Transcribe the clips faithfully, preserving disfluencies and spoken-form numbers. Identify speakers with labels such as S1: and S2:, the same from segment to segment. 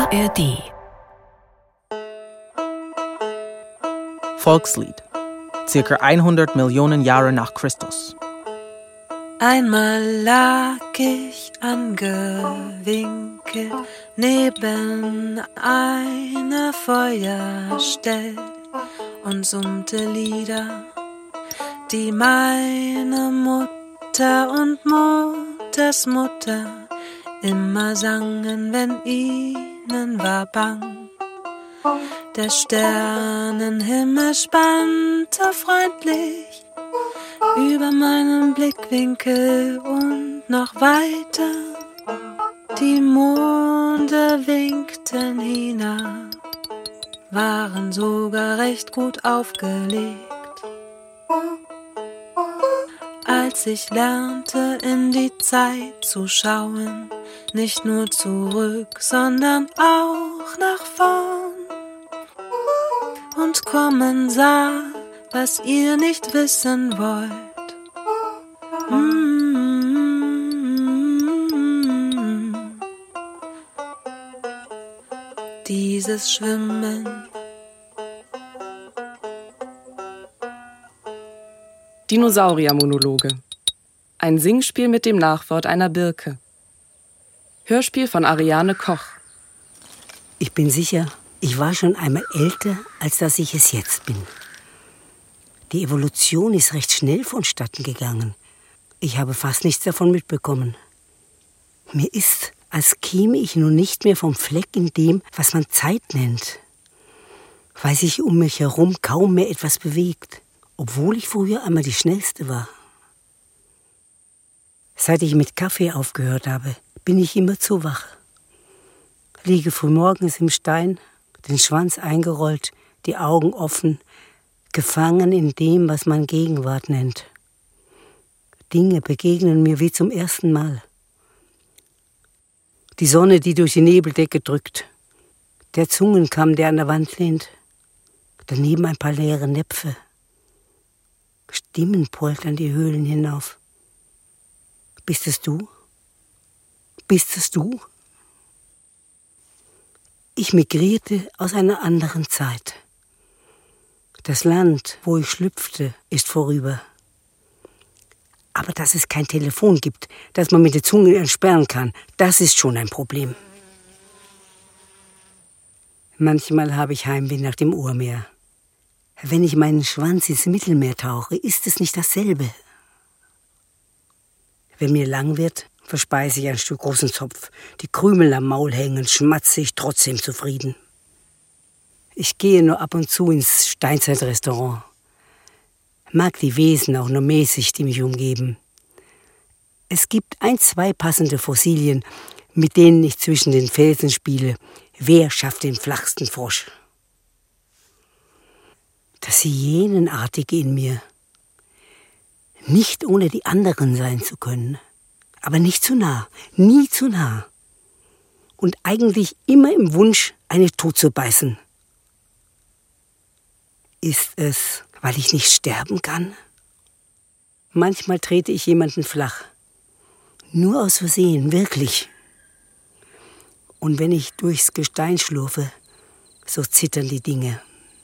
S1: A R D.
S2: Volkslied. Circa hundert Millionen Jahre nach Christus.
S3: Einmal lag ich angewinkelt neben einer Feuerstell und summte Lieder, die meine Mutter und Mutters Mutter immer sangen, wenn ihnen war bang. Der Sternenhimmel spannte freundlich über meinen Blickwinkel und noch weiter. Die Monde winkten hinab, waren sogar recht gut aufgelegt. Als ich lernte, in die Zeit zu schauen, nicht nur zurück, sondern auch nach vorn, und kommen sah, was ihr nicht wissen wollt. Mm-hmm. Dieses Schwimmen.
S4: Dinosaurier-Monologe. Ein Singspiel mit dem Nachwort einer Birke. Hörspiel von Ariane Koch.
S5: Ich bin sicher, ich war schon einmal älter, als dass ich es jetzt bin. Die Evolution ist recht schnell vonstatten gegangen. Ich habe fast nichts davon mitbekommen. Mir ist, als käme ich nun nicht mehr vom Fleck in dem, was man Zeit nennt, weil sich um mich herum kaum mehr etwas bewegt, obwohl ich früher einmal die Schnellste war. Seit ich mit Kaffee aufgehört habe, bin ich immer zu wach. Liege frühmorgens im Stein, den Schwanz eingerollt, die Augen offen, gefangen in dem, was man Gegenwart nennt. Dinge begegnen mir wie zum ersten Mal. Die Sonne, die durch die Nebeldecke drückt, der Zungenkamm, der an der Wand lehnt, daneben ein paar leere Näpfe. Stimmen poltern die Höhlen hinauf. Bist es du? Bist es du? Ich migrierte aus einer anderen Zeit. Das Land, wo ich schlüpfte, ist vorüber. Aber dass es kein Telefon gibt, das man mit der Zunge entsperren kann, das ist schon ein Problem. Manchmal habe ich Heimweh nach dem Urmeer. Wenn ich meinen Schwanz ins Mittelmeer tauche, ist es nicht dasselbe. Wenn mir lang wird, verspeise ich ein Stück großen Zopf. Die Krümel am Maul hängen, schmatze ich trotzdem zufrieden. Ich gehe nur ab und zu ins Steinzeitrestaurant. Mag die Wesen auch nur mäßig, die mich umgeben. Es gibt ein, zwei passende Fossilien, mit denen ich zwischen den Felsen spiele. Wer schafft den flachsten Frosch? Das Hyänenartige in mir. Nicht ohne die anderen sein zu können. Aber nicht zu nah, nie zu nah. Und eigentlich immer im Wunsch, eine totzubeißen. Ist es, weil ich nicht sterben kann? Manchmal trete ich jemanden flach. Nur aus Versehen, wirklich. Und wenn ich durchs Gestein schlurfe, so zittern die Dinge.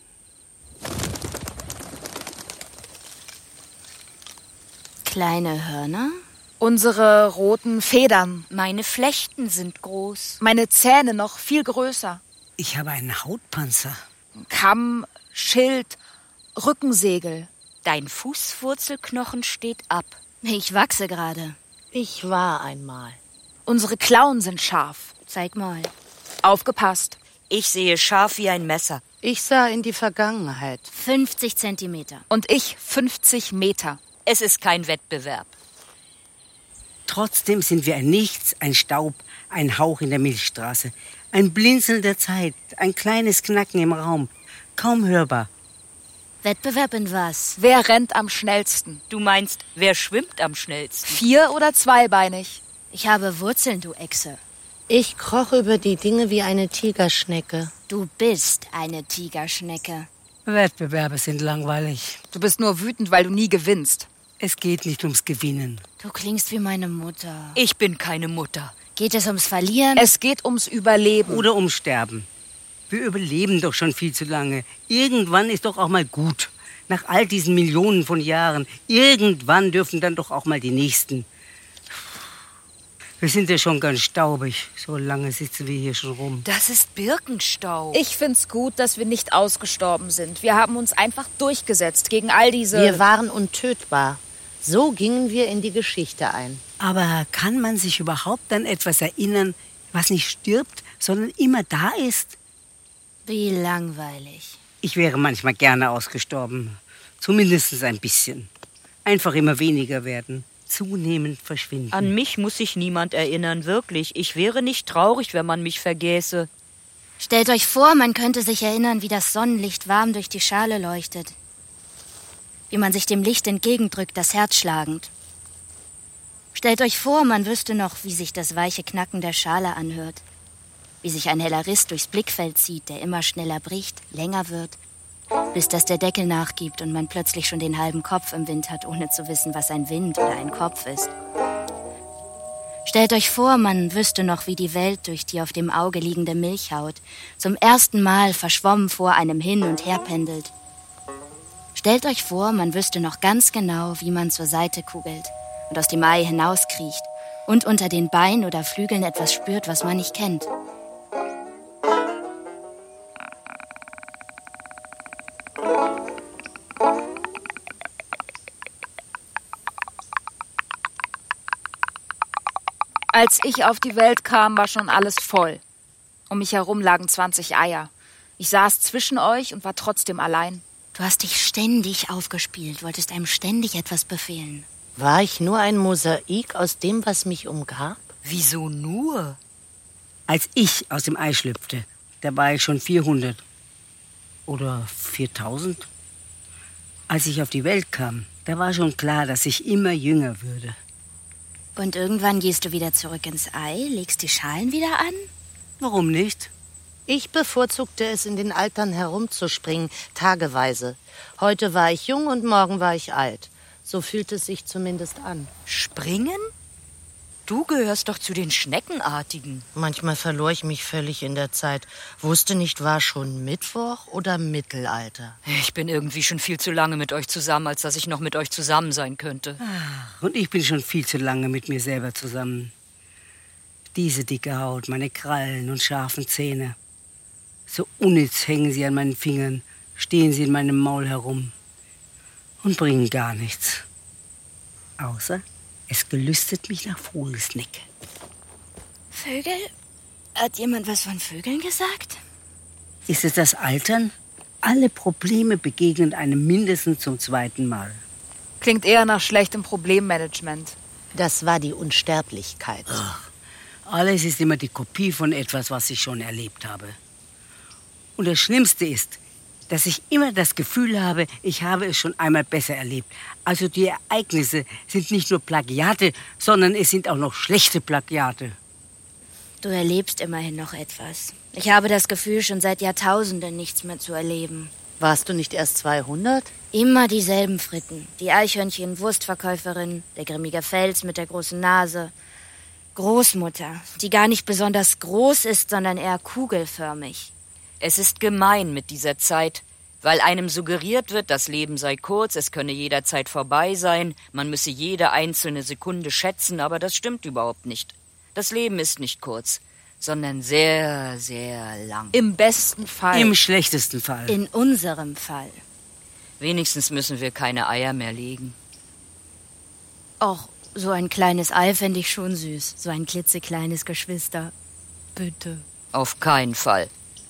S6: Kleine Hörner?
S7: Unsere roten Federn.
S6: Meine Flechten sind groß.
S7: Meine Zähne noch viel größer.
S5: Ich habe einen Hautpanzer.
S7: Kamm, Schild, Rückensegel.
S6: Dein Fußwurzelknochen steht ab. Ich wachse gerade.
S8: Ich war einmal.
S7: Unsere Klauen sind scharf.
S6: Zeig mal.
S7: Aufgepasst.
S9: Ich sehe scharf wie ein Messer.
S8: Ich sah in die Vergangenheit.
S6: fünfzig Zentimeter.
S7: Und ich fünfzig Meter.
S9: Es ist kein Wettbewerb.
S5: Trotzdem sind wir ein Nichts, ein Staub, ein Hauch in der Milchstraße. Ein Blinzeln der Zeit, ein kleines Knacken im Raum. Kaum hörbar.
S6: Wettbewerb in was?
S7: Wer rennt am schnellsten?
S9: Du meinst, wer schwimmt am schnellsten?
S7: Vier- oder zweibeinig?
S6: Ich habe Wurzeln, du Echse.
S8: Ich kroche über die Dinge wie eine Tigerschnecke.
S6: Du bist eine Tigerschnecke.
S5: Wettbewerbe sind langweilig.
S7: Du bist nur wütend, weil du nie gewinnst.
S5: Es geht nicht ums Gewinnen.
S6: Du klingst wie meine Mutter.
S9: Ich bin keine Mutter.
S6: Geht es ums Verlieren?
S7: Es geht ums Überleben.
S5: Oder ums Sterben. Wir überleben doch schon viel zu lange. Irgendwann ist doch auch mal gut. Nach all diesen Millionen von Jahren. Irgendwann dürfen dann doch auch mal die Nächsten. Wir sind ja schon ganz staubig. So lange sitzen wir hier schon rum.
S9: Das ist Birkenstaub.
S7: Ich find's gut, dass wir nicht ausgestorben sind. Wir haben uns einfach durchgesetzt gegen all diese...
S8: Wir waren untötbar. So gingen wir in die Geschichte ein.
S5: Aber kann man sich überhaupt an etwas erinnern, was nicht stirbt, sondern immer da ist?
S6: Wie langweilig.
S5: Ich wäre manchmal gerne ausgestorben. Zumindest ein bisschen. Einfach immer weniger werden. Zunehmend verschwinden.
S9: An mich muss sich niemand erinnern, wirklich. Ich wäre nicht traurig, wenn man mich vergäße.
S6: Stellt euch vor, man könnte sich erinnern, wie das Sonnenlicht warm durch die Schale leuchtet. Wie man sich dem Licht entgegendrückt, das Herz schlagend. Stellt euch vor, man wüsste noch, wie sich das weiche Knacken der Schale anhört. Wie sich ein heller Riss durchs Blickfeld zieht, der immer schneller bricht, länger wird, bis dass der Deckel nachgibt und man plötzlich schon den halben Kopf im Wind hat, ohne zu wissen, was ein Wind oder ein Kopf ist. Stellt euch vor, man wüsste noch, wie die Welt durch die auf dem Auge liegende Milchhaut zum ersten Mal verschwommen vor einem hin und her pendelt. Stellt euch vor, man wüsste noch ganz genau, wie man zur Seite kugelt und aus dem Ei hinauskriecht und unter den Beinen oder Flügeln etwas spürt, was man nicht kennt.
S7: Als ich auf die Welt kam, war schon alles voll. Um mich herum lagen zwanzig Eier. Ich saß zwischen euch und war trotzdem allein.
S6: Du hast dich ständig aufgespielt, wolltest einem ständig etwas befehlen.
S8: War ich nur ein Mosaik aus dem, was mich umgab?
S9: Wieso nur?
S5: Als ich aus dem Ei schlüpfte, da war ich schon vierhundert. Oder viertausend. Als ich auf die Welt kam, da war schon klar, dass ich immer jünger würde.
S6: Und irgendwann gehst du wieder zurück ins Ei, legst die Schalen wieder an?
S5: Warum nicht?
S8: Ich bevorzugte es, in den Altern herumzuspringen, tageweise. Heute war ich jung und morgen war ich alt. So fühlt es sich zumindest an.
S9: Springen? Du gehörst doch zu den Schneckenartigen.
S8: Manchmal verlor ich mich völlig in der Zeit. Wusste nicht, war schon Mittwoch oder Mittelalter.
S9: Ich bin irgendwie schon viel zu lange mit euch zusammen, als dass ich noch mit euch zusammen sein könnte.
S5: Und ich bin schon viel zu lange mit mir selber zusammen. Diese dicke Haut, meine Krallen und scharfen Zähne. So unnütz hängen sie an meinen Fingern, stehen sie in meinem Maul herum und bringen gar nichts. Außer es gelüstet mich nach Vogelsnecke.
S6: Vögel? Hat jemand was von Vögeln gesagt?
S5: Ist es das Altern? Alle Probleme begegnen einem mindestens zum zweiten Mal.
S7: Klingt eher nach schlechtem Problemmanagement.
S8: Das war die Unsterblichkeit.
S5: Ach, alles ist immer die Kopie von etwas, was ich schon erlebt habe. Und das Schlimmste ist, dass ich immer das Gefühl habe, ich habe es schon einmal besser erlebt. Also die Ereignisse sind nicht nur Plagiate, sondern es sind auch noch schlechte Plagiate.
S6: Du erlebst immerhin noch etwas. Ich habe das Gefühl, schon seit Jahrtausenden nichts mehr zu erleben.
S8: Warst du nicht erst zweihundert?
S6: Immer dieselben Fritten. Die Eichhörnchen-Wurstverkäuferin, der grimmige Fels mit der großen Nase. Großmutter, die gar nicht besonders groß ist, sondern eher kugelförmig.
S9: Es ist gemein mit dieser Zeit, weil einem suggeriert wird, das Leben sei kurz, es könne jederzeit vorbei sein, man müsse jede einzelne Sekunde schätzen, aber das stimmt überhaupt nicht. Das Leben ist nicht kurz, sondern sehr, sehr lang.
S7: Im besten Fall.
S5: Im schlechtesten Fall.
S6: In unserem Fall.
S9: Wenigstens müssen wir keine Eier mehr legen.
S6: Och, so ein kleines Ei fände ich schon süß. So ein klitzekleines Geschwister. Bitte.
S9: Auf keinen Fall.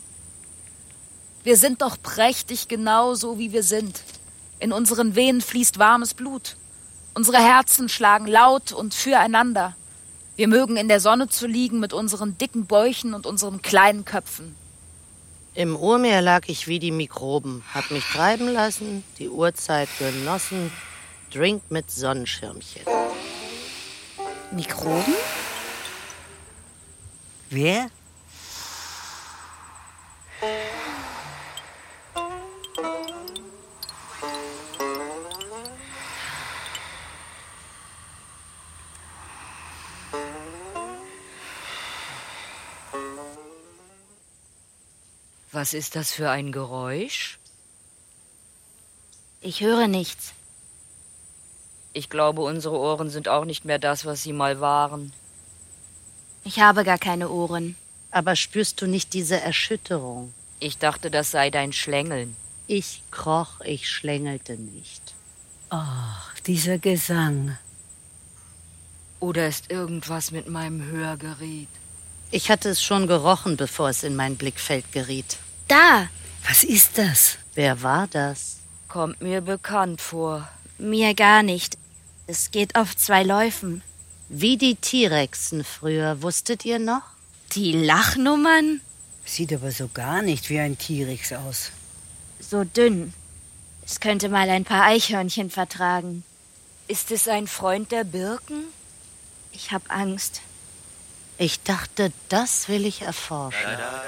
S7: Wir sind doch prächtig genau so, wie wir sind. In unseren Venen fließt warmes Blut. Unsere Herzen schlagen laut und füreinander. Wir mögen in der Sonne zu liegen mit unseren dicken Bäuchen und unseren kleinen Köpfen.
S8: Im Urmeer lag ich wie die Mikroben, hab mich treiben lassen, die Uhrzeit genossen, Drink mit Sonnenschirmchen.
S6: Mikroben?
S5: Wer?
S9: Was ist das für ein Geräusch?
S6: Ich höre nichts.
S9: Ich glaube, unsere Ohren sind auch nicht mehr das, was sie mal waren.
S6: Ich habe gar keine Ohren.
S8: Aber spürst du nicht diese Erschütterung?
S9: Ich dachte, das sei dein Schlängeln.
S8: Ich kroch, ich schlängelte nicht.
S5: Ach, dieser Gesang.
S9: Oder ist irgendwas mit meinem Hörgerät?
S8: Ich hatte es schon gerochen, bevor es in mein Blickfeld geriet.
S6: Da!
S5: Was ist das?
S8: Wer war das?
S9: Kommt mir bekannt vor.
S6: Mir gar nicht. Es geht auf zwei Läufen.
S8: Wie die T-Rexen früher, wusstet ihr noch?
S6: Die Lachnummern?
S5: Sieht aber so gar nicht wie ein T-Rex aus.
S6: So dünn. Es könnte mal ein paar Eichhörnchen vertragen.
S9: Ist es ein Freund der Birken?
S6: Ich hab Angst.
S8: Ich dachte, das will ich erforschen.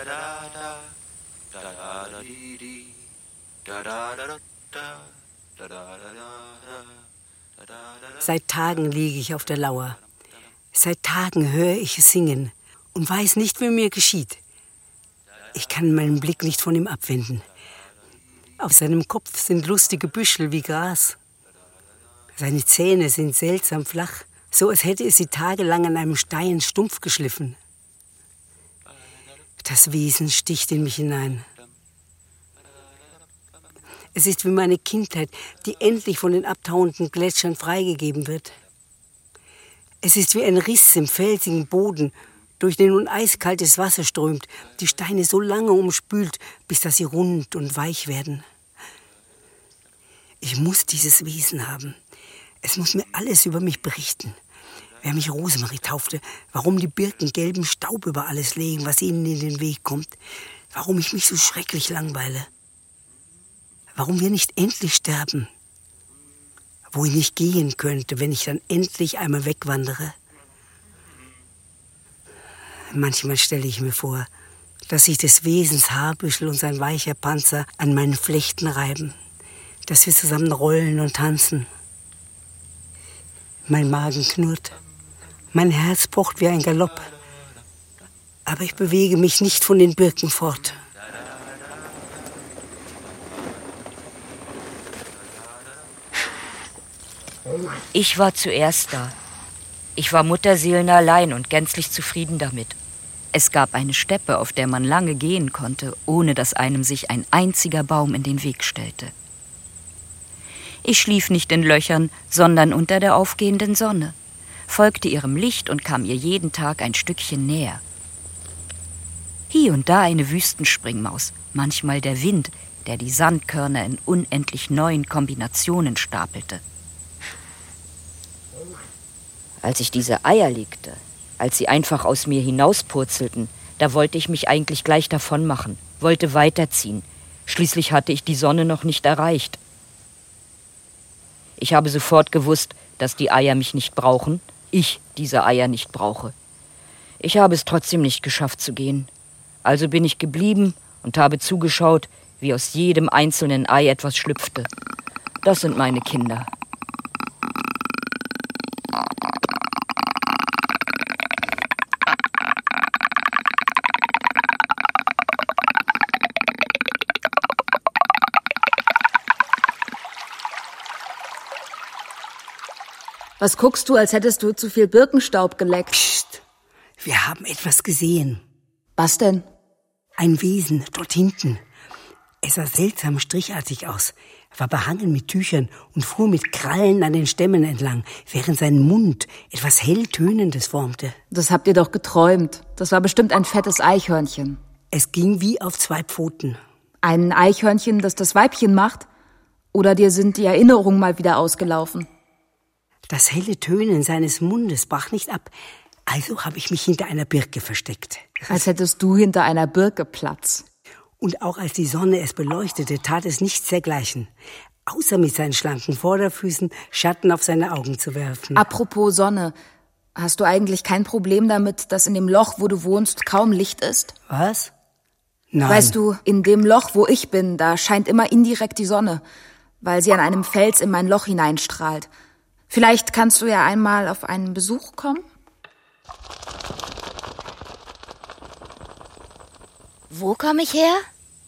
S5: Seit Tagen liege ich auf der Lauer. Seit Tagen höre ich es singen und weiß nicht, wie mir geschieht. Ich kann meinen Blick nicht von ihm abwenden. Auf seinem Kopf sind lustige Büschel wie Gras. Seine Zähne sind seltsam flach, so als hätte es sie tagelang an einem Stein stumpf geschliffen. Das Wesen sticht in mich hinein. Es ist wie meine Kindheit, die endlich von den abtauenden Gletschern freigegeben wird. Es ist wie ein Riss im felsigen Boden, durch den nun eiskaltes Wasser strömt, die Steine so lange umspült, bis dass sie rund und weich werden. Ich muss dieses Wesen haben. Es muss mir alles über mich berichten. Wer mich Rosemarie taufte, warum die Birken gelben Staub über alles legen, was ihnen in den Weg kommt, warum ich mich so schrecklich langweile, warum wir nicht endlich sterben, wohin ich gehen könnte, wenn ich dann endlich einmal wegwandere. Manchmal stelle ich mir vor, dass sich des Wesens Haarbüschel und sein weicher Panzer an meinen Flechten reiben, dass wir zusammen rollen und tanzen. Mein Magen knurrt, mein Herz pocht wie ein Galopp, aber ich bewege mich nicht von den Birken fort.
S9: Ich war zuerst da. Ich war mutterseelenallein und gänzlich zufrieden damit. Es gab eine Steppe, auf der man lange gehen konnte, ohne dass einem sich ein einziger Baum in den Weg stellte. Ich schlief nicht in Löchern, sondern unter der aufgehenden Sonne, folgte ihrem Licht und kam ihr jeden Tag ein Stückchen näher. Hier und da eine Wüstenspringmaus, manchmal der Wind, der die Sandkörner in unendlich neuen Kombinationen stapelte. Als ich diese Eier legte, als sie einfach aus mir hinauspurzelten, da wollte ich mich eigentlich gleich davon machen, wollte weiterziehen. Schließlich hatte ich die Sonne noch nicht erreicht. Ich habe sofort gewusst, dass die Eier mich nicht brauchen, ich diese Eier nicht brauche. Ich habe es trotzdem nicht geschafft zu gehen. Also bin ich geblieben und habe zugeschaut, wie aus jedem einzelnen Ei etwas schlüpfte. Das sind meine Kinder.
S1: Was guckst du, als hättest du zu viel Birkenstaub geleckt?
S5: Psst, wir haben etwas gesehen.
S1: Was denn?
S5: Ein Wesen, dort hinten. Es sah seltsam strichartig aus, war behangen mit Tüchern und fuhr mit Krallen an den Stämmen entlang, während sein Mund etwas Helltönendes formte.
S1: Das habt ihr doch geträumt. Das war bestimmt ein fettes Eichhörnchen.
S5: Es ging wie auf zwei Pfoten.
S1: Ein Eichhörnchen, das das Weibchen macht? Oder dir sind die Erinnerungen mal wieder ausgelaufen?
S5: Das helle Tönen seines Mundes brach nicht ab, also habe ich mich hinter einer Birke versteckt.
S1: Als hättest du hinter einer Birke Platz.
S5: Und auch als die Sonne es beleuchtete, tat es nichts dergleichen, außer mit seinen schlanken Vorderfüßen Schatten auf seine Augen zu werfen.
S1: Apropos Sonne, hast du eigentlich kein Problem damit, dass in dem Loch, wo du wohnst, kaum Licht ist?
S5: Was? Nein.
S1: Weißt du, in dem Loch, wo ich bin, da scheint immer indirekt die Sonne, weil sie an einem Fels in mein Loch hineinstrahlt. Vielleicht kannst du ja einmal auf einen Besuch kommen?
S6: Wo komme ich her?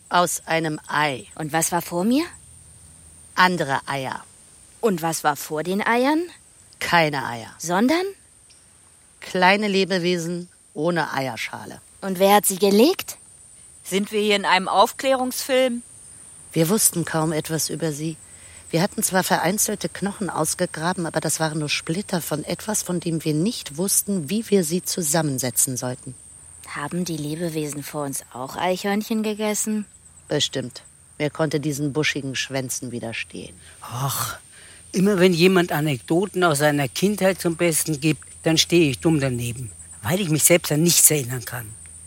S8: Aus einem Ei.
S6: Und was war vor mir?
S8: Andere Eier.
S6: Und was war vor den Eiern?
S8: Keine Eier.
S6: Sondern?
S8: Kleine Lebewesen ohne Eierschale.
S6: Und wer hat sie gelegt?
S9: Sind wir hier in einem Aufklärungsfilm?
S8: Wir wussten kaum etwas über sie. Wir hatten zwar vereinzelte Knochen ausgegraben, aber das waren nur Splitter von etwas, von dem wir nicht wussten, wie wir sie zusammensetzen sollten.
S6: Haben die Lebewesen vor uns auch Eichhörnchen gegessen?
S8: Bestimmt. Wer konnte diesen buschigen Schwänzen widerstehen?
S5: Ach, immer wenn jemand Anekdoten aus seiner Kindheit zum Besten gibt, dann stehe ich dumm daneben, weil ich mich selbst an nichts erinnern kann.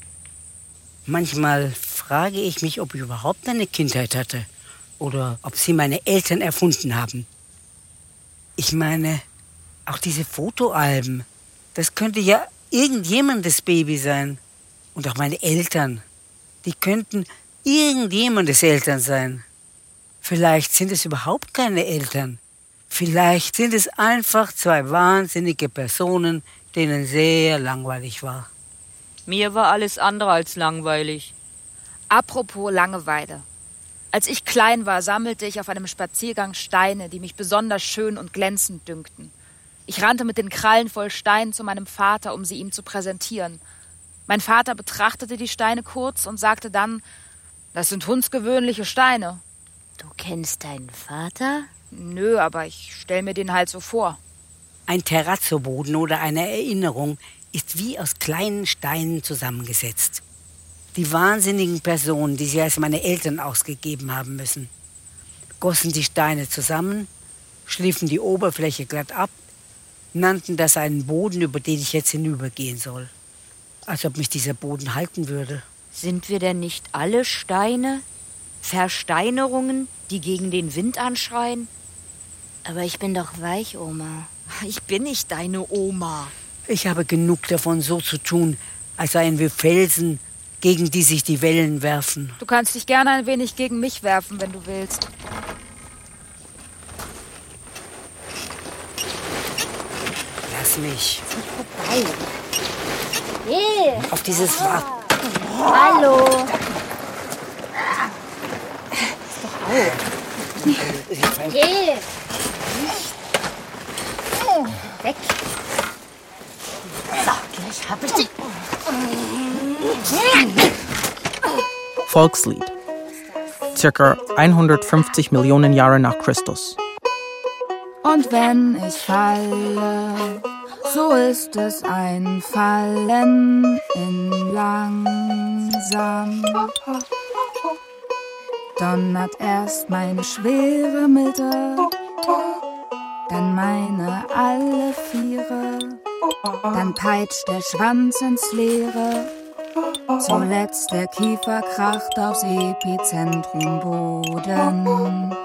S5: Manchmal frage ich mich, ob ich überhaupt eine Kindheit hatte oder ob sie meine Eltern erfunden haben. Ich meine, auch diese Fotoalben, das könnte ja irgendjemandes Baby sein. Und auch meine Eltern, die könnten irgendjemandes Eltern sein. Vielleicht sind es überhaupt keine Eltern. Vielleicht sind es einfach zwei wahnsinnige Personen, denen sehr langweilig war.
S9: Mir war alles andere als langweilig.
S7: Apropos Langeweile. Als ich klein war, sammelte ich auf einem Spaziergang Steine, die mich besonders schön und glänzend dünkten. Ich rannte mit den Krallen voll Steinen zu meinem Vater, um sie ihm zu präsentieren. Mein Vater betrachtete die Steine kurz und sagte dann, das sind hundsgewöhnliche Steine.
S6: Du kennst deinen Vater?
S7: Nö, aber ich stell mir den halt so vor.
S5: Ein Terrazzo-Boden oder eine Erinnerung ist wie aus kleinen Steinen zusammengesetzt. Die wahnsinnigen Personen, die sie als meine Eltern ausgegeben haben müssen, gossen die Steine zusammen, schliefen die Oberfläche glatt ab, nannten das einen Boden, über den ich jetzt hinübergehen soll. Als ob mich dieser Boden halten würde.
S9: Sind wir denn nicht alle Steine? Versteinerungen, die gegen den Wind anschreien?
S6: Aber ich bin doch weich, Oma.
S9: Ich bin nicht deine Oma.
S5: Ich habe genug davon, so zu tun, als seien wir Felsen, gegen die sich die Wellen werfen.
S7: Du kannst dich gerne ein wenig gegen mich werfen, wenn du willst.
S5: Lass mich.
S6: Vorbei. Hey.
S5: Auf dieses Wrack.
S6: Hallo. Hey. Weg. So, gleich hab ich dich.
S2: Volkslied. Circa hundertfünfzig Millionen Jahre nach Christus.
S1: Und wenn ich falle, so ist es ein Fallen in langsam. Donnert erst meine schwere Mitte, dann meine alle Viere, dann peitscht der Schwanz ins Leere, zuletzt der Kiefer kracht aufs Epizentrumboden.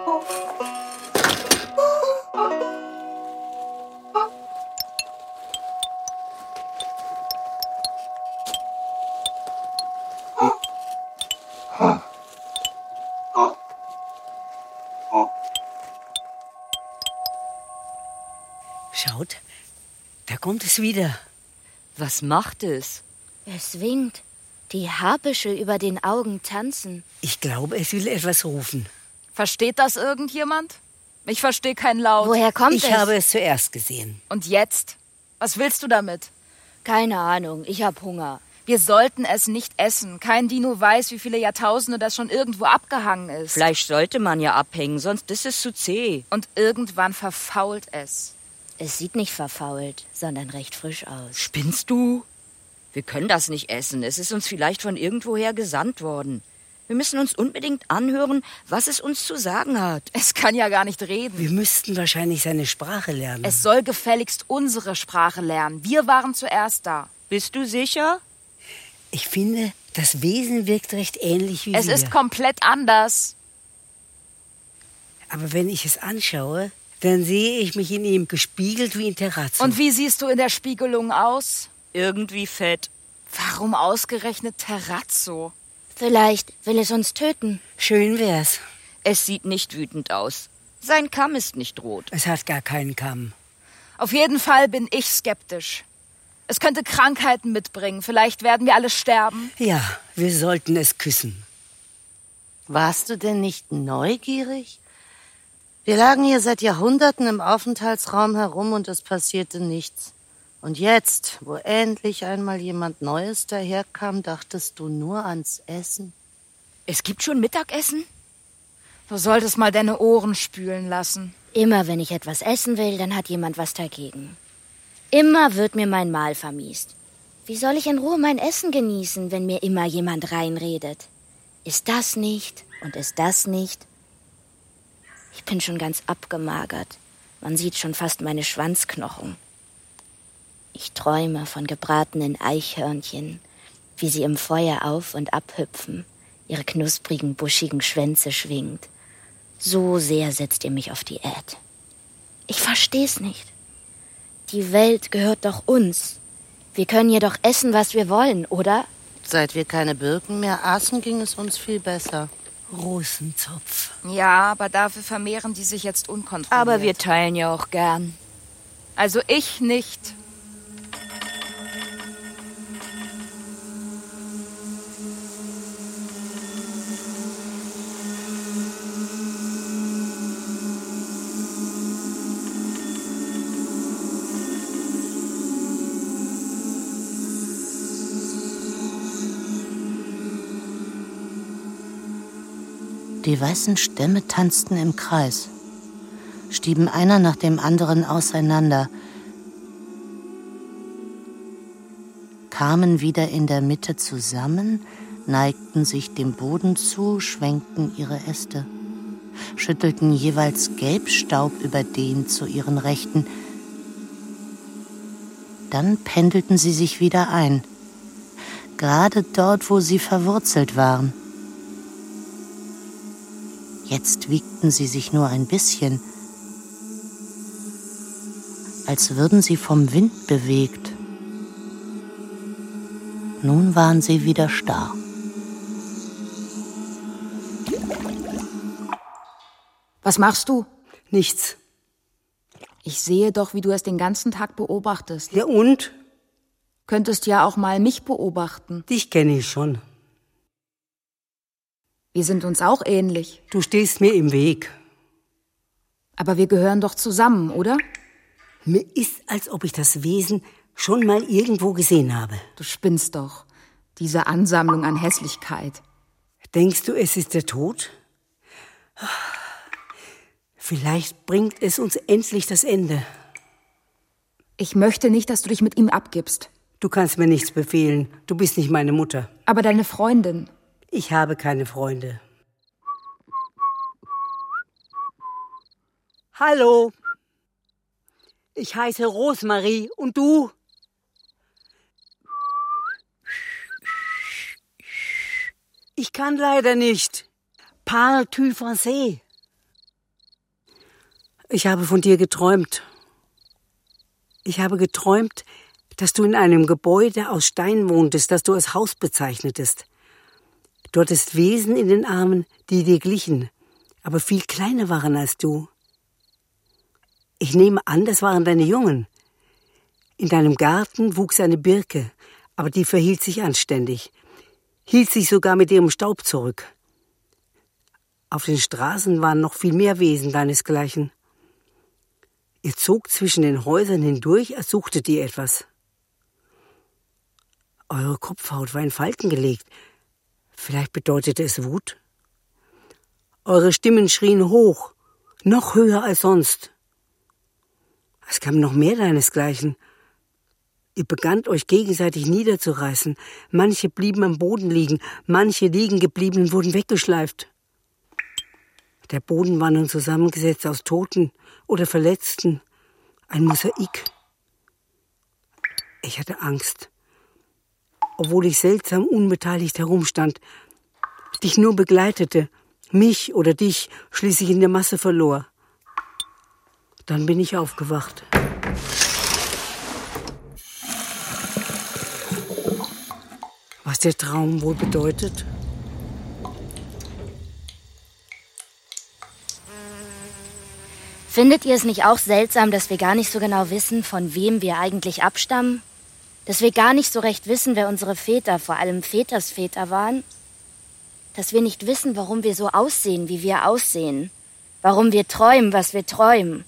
S5: Schaut, da kommt es wieder.
S9: Was macht es?
S6: Es winkt. Die Haarbüschel über den Augen tanzen.
S5: Ich glaube, es will etwas rufen.
S7: Versteht das irgendjemand? Ich verstehe kein Laut.
S6: Woher kommt
S5: ich
S6: es?
S5: Ich habe es zuerst gesehen.
S7: Und jetzt? Was willst du damit?
S6: Keine Ahnung, ich hab Hunger.
S7: Wir sollten es nicht essen. Kein Dino weiß, wie viele Jahrtausende das schon irgendwo abgehangen ist.
S9: Fleisch sollte man ja abhängen, sonst ist es zu zäh.
S7: Und irgendwann verfault es.
S6: Es sieht nicht verfault, sondern recht frisch aus.
S9: Spinnst du? Wir können das nicht essen. Es ist uns vielleicht von irgendwoher gesandt worden. Wir müssen uns unbedingt anhören, was es uns zu sagen hat.
S7: Es kann ja gar nicht reden.
S5: Wir müssten wahrscheinlich seine Sprache lernen.
S7: Es soll gefälligst unsere Sprache lernen. Wir waren zuerst da.
S9: Bist du sicher?
S5: Ich finde, das Wesen wirkt recht ähnlich wie wir.
S7: Es ist komplett anders.
S5: Aber wenn ich es anschaue, dann sehe ich mich in ihm gespiegelt wie in Terrazzo.
S7: Und wie siehst du in der Spiegelung aus?
S9: Irgendwie fett.
S7: Warum ausgerechnet Terrazzo?
S6: Vielleicht will es uns töten.
S5: Schön wär's.
S9: Es sieht nicht wütend aus. Sein Kamm ist nicht rot.
S5: Es hat gar keinen Kamm.
S7: Auf jeden Fall bin ich skeptisch. Es könnte Krankheiten mitbringen. Vielleicht werden wir alle sterben.
S5: Ja, wir sollten es küssen.
S8: Warst du denn nicht neugierig? Wir lagen hier seit Jahrhunderten im Aufenthaltsraum herum und es passierte nichts. Und jetzt, wo endlich einmal jemand Neues daherkam, dachtest du nur ans Essen?
S7: Es gibt schon Mittagessen? Du solltest mal deine Ohren spülen lassen.
S6: Immer wenn ich etwas essen will, dann hat jemand was dagegen. Immer wird mir mein Mahl vermiest. Wie soll ich in Ruhe mein Essen genießen, wenn mir immer jemand reinredet? Ist das nicht und ist das nicht? Ich bin schon ganz abgemagert. Man sieht schon fast meine Schwanzknochen. Ich träume von gebratenen Eichhörnchen, wie sie im Feuer auf und abhüpfen, ihre knusprigen, buschigen Schwänze schwingt. So sehr setzt ihr mich auf Diät. Ich versteh's nicht. Die Welt gehört doch uns. Wir können jedoch essen, was wir wollen, oder?
S8: Seit wir keine Birken mehr aßen, ging es uns viel besser.
S5: Rosenzopf.
S7: Ja, aber dafür vermehren die sich jetzt unkontrolliert.
S6: Aber wir teilen ja auch gern.
S7: Also ich nicht.
S8: Die weißen Stämme tanzten im Kreis, stieben einer nach dem anderen auseinander, kamen wieder in der Mitte zusammen, neigten sich dem Boden zu, schwenkten ihre Äste, schüttelten jeweils Gelbstaub über den zu ihren Rechten. Dann pendelten sie sich wieder ein, gerade dort, wo sie verwurzelt waren. Jetzt wiegten sie sich nur ein bisschen, als würden sie vom Wind bewegt. Nun waren sie wieder starr.
S1: Was machst du?
S5: Nichts.
S1: Ich sehe doch, wie du es den ganzen Tag beobachtest.
S5: Ja und?
S1: Könntest ja auch mal mich beobachten.
S5: Dich kenne ich schon.
S1: Wir sind uns auch ähnlich.
S5: Du stehst mir im Weg.
S1: Aber wir gehören doch zusammen, oder?
S5: Mir ist, als ob ich das Wesen schon mal irgendwo gesehen habe.
S1: Du spinnst doch. Diese Ansammlung an Hässlichkeit.
S5: Denkst du, es ist der Tod? Vielleicht bringt es uns endlich das Ende.
S1: Ich möchte nicht, dass du dich mit ihm abgibst.
S5: Du kannst mir nichts befehlen. Du bist nicht meine Mutter.
S1: Aber deine Freundin.
S5: Ich habe keine Freunde. Hallo. Ich heiße Rosemarie. Und du? Ich kann leider nicht. Parle tu français. Ich habe von dir geträumt. Ich habe geträumt, dass du in einem Gebäude aus Stein wohntest, das du als Haus bezeichnetest. Du hattest Wesen in den Armen, die dir glichen, aber viel kleiner waren als du. Ich nehme an, das waren deine Jungen. In deinem Garten wuchs eine Birke, aber die verhielt sich anständig, hielt sich sogar mit ihrem Staub zurück. Auf den Straßen waren noch viel mehr Wesen deinesgleichen. Ihr zog zwischen den Häusern hindurch, als suchtet ihr etwas. Eure Kopfhaut war in Falten gelegt. Vielleicht bedeutete es Wut? Eure Stimmen schrien hoch, noch höher als sonst. Es kam noch mehr deinesgleichen. Ihr begannt euch gegenseitig niederzureißen. Manche blieben am Boden liegen, manche liegen gebliebenen wurden weggeschleift. Der Boden war nun zusammengesetzt aus Toten oder Verletzten. Ein Mosaik. Ich hatte Angst. Obwohl ich seltsam unbeteiligt herumstand, dich nur begleitete, mich oder dich schließlich in der Masse verlor. Dann bin ich aufgewacht. Was der Traum wohl bedeutet?
S6: Findet ihr es nicht auch seltsam, dass wir gar nicht so genau wissen, von wem wir eigentlich abstammen? Dass wir gar nicht so recht wissen, wer unsere Väter, vor allem Vätersväter waren? dass wir nicht wissen, warum wir so aussehen, wie wir aussehen. Warum wir träumen, was wir träumen.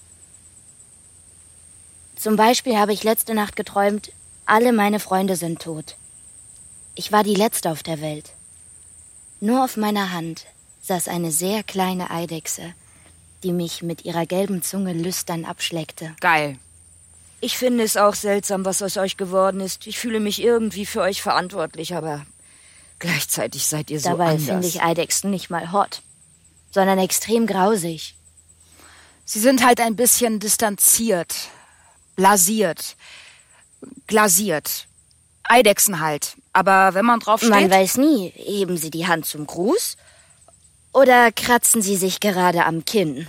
S6: Zum Beispiel habe ich letzte Nacht geträumt, alle meine Freunde sind tot. Ich war die Letzte auf der Welt. Nur auf meiner Hand saß eine sehr kleine Eidechse, die mich mit ihrer gelben Zunge lüstern abschleckte.
S9: Geil. Ich finde es auch seltsam, was aus euch geworden ist. Ich fühle mich irgendwie für euch verantwortlich, aber gleichzeitig seid ihr so
S6: Dabei
S9: anders.
S6: finde ich Eidechsen nicht mal hot, sondern extrem grausig.
S7: Sie sind halt ein bisschen distanziert, blasiert, glasiert. Eidechsen halt. Aber wenn man drauf steht...
S6: Man weiß nie, heben sie die Hand zum Gruß oder kratzen sie sich gerade am Kinn?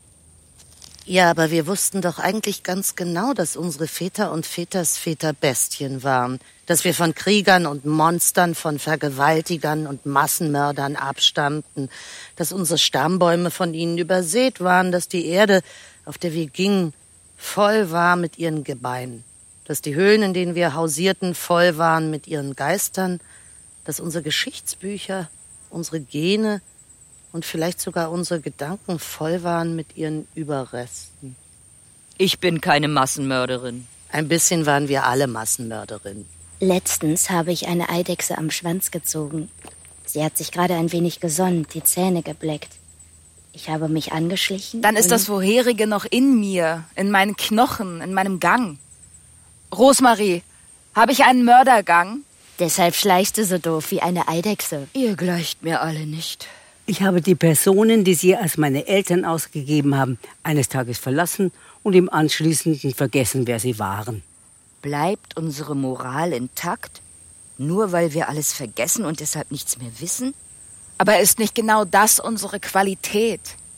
S8: Ja, aber wir wussten doch eigentlich ganz genau, dass unsere Väter und Vätersväter Bestien waren. Dass wir von Kriegern und Monstern, von Vergewaltigern und Massenmördern abstammten. Dass unsere Stammbäume von ihnen übersät waren. Dass die Erde, auf der wir gingen, voll war mit ihren Gebeinen. Dass die Höhlen, in denen wir hausierten, voll waren mit ihren Geistern. Dass unsere Geschichtsbücher, unsere Gene und vielleicht sogar unsere Gedanken voll waren mit ihren Überresten.
S9: Ich bin keine Massenmörderin.
S8: Ein bisschen waren wir alle Massenmörderinnen.
S6: Letztens habe ich eine Eidechse am Schwanz gezogen. Sie hat sich gerade ein wenig gesonnt, die Zähne gebleckt. Ich habe mich angeschlichen.
S7: Dann ist das Vorherige noch in mir, in meinen Knochen, in meinem Gang. Rosmarie, habe ich einen Mördergang?
S6: Deshalb schleichst du so doof wie eine Eidechse.
S9: Ihr gleicht mir alle nicht.
S5: Ich habe die Personen, die Sie als meine Eltern ausgegeben haben, eines Tages verlassen und im Anschließenden vergessen, wer sie waren.
S9: Bleibt unsere Moral intakt? Nur weil wir alles vergessen und deshalb nichts mehr wissen?
S7: Aber ist nicht genau das unsere Qualität?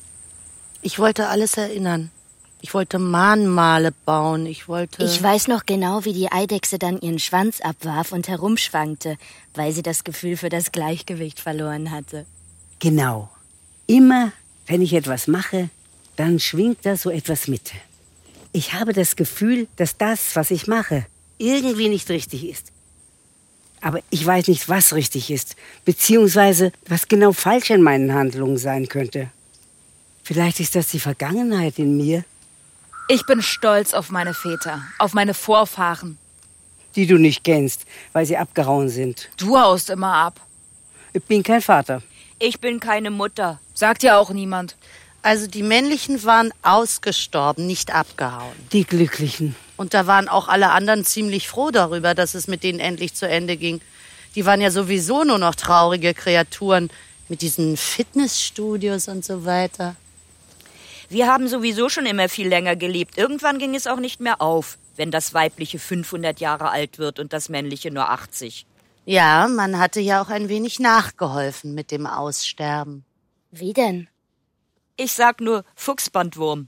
S8: Ich wollte alles erinnern. Ich wollte Mahnmale bauen. Ich wollte...
S6: Ich weiß noch genau, wie die Eidechse dann ihren Schwanz abwarf und herumschwankte, weil sie das Gefühl für das Gleichgewicht verloren hatte.
S5: Genau. Immer, wenn ich etwas mache, dann schwingt da so etwas mit. Ich habe das Gefühl, dass das, was ich mache, irgendwie nicht richtig ist. Aber ich weiß nicht, was richtig ist, beziehungsweise was genau falsch in meinen Handlungen sein könnte. Vielleicht ist das die Vergangenheit in mir.
S7: Ich bin stolz auf meine Väter, auf meine Vorfahren.
S5: Die du nicht kennst, weil sie abgehauen sind.
S7: Du haust immer ab.
S5: Ich bin kein Vater.
S9: Ich bin keine Mutter.
S7: Sagt ja auch niemand.
S8: Also die Männlichen waren ausgestorben, nicht abgehauen.
S5: Die Glücklichen.
S8: Und da waren auch alle anderen ziemlich froh darüber, dass es mit denen endlich zu Ende ging. Die waren ja sowieso nur noch traurige Kreaturen mit diesen Fitnessstudios und so weiter.
S9: Wir haben sowieso schon immer viel länger gelebt. Irgendwann ging es auch nicht mehr auf, wenn das Weibliche fünfhundert Jahre alt wird und das Männliche nur achtzig.
S8: Ja, man hatte ja auch ein wenig nachgeholfen mit dem Aussterben.
S6: Wie denn?
S9: Ich sag nur Fuchsbandwurm.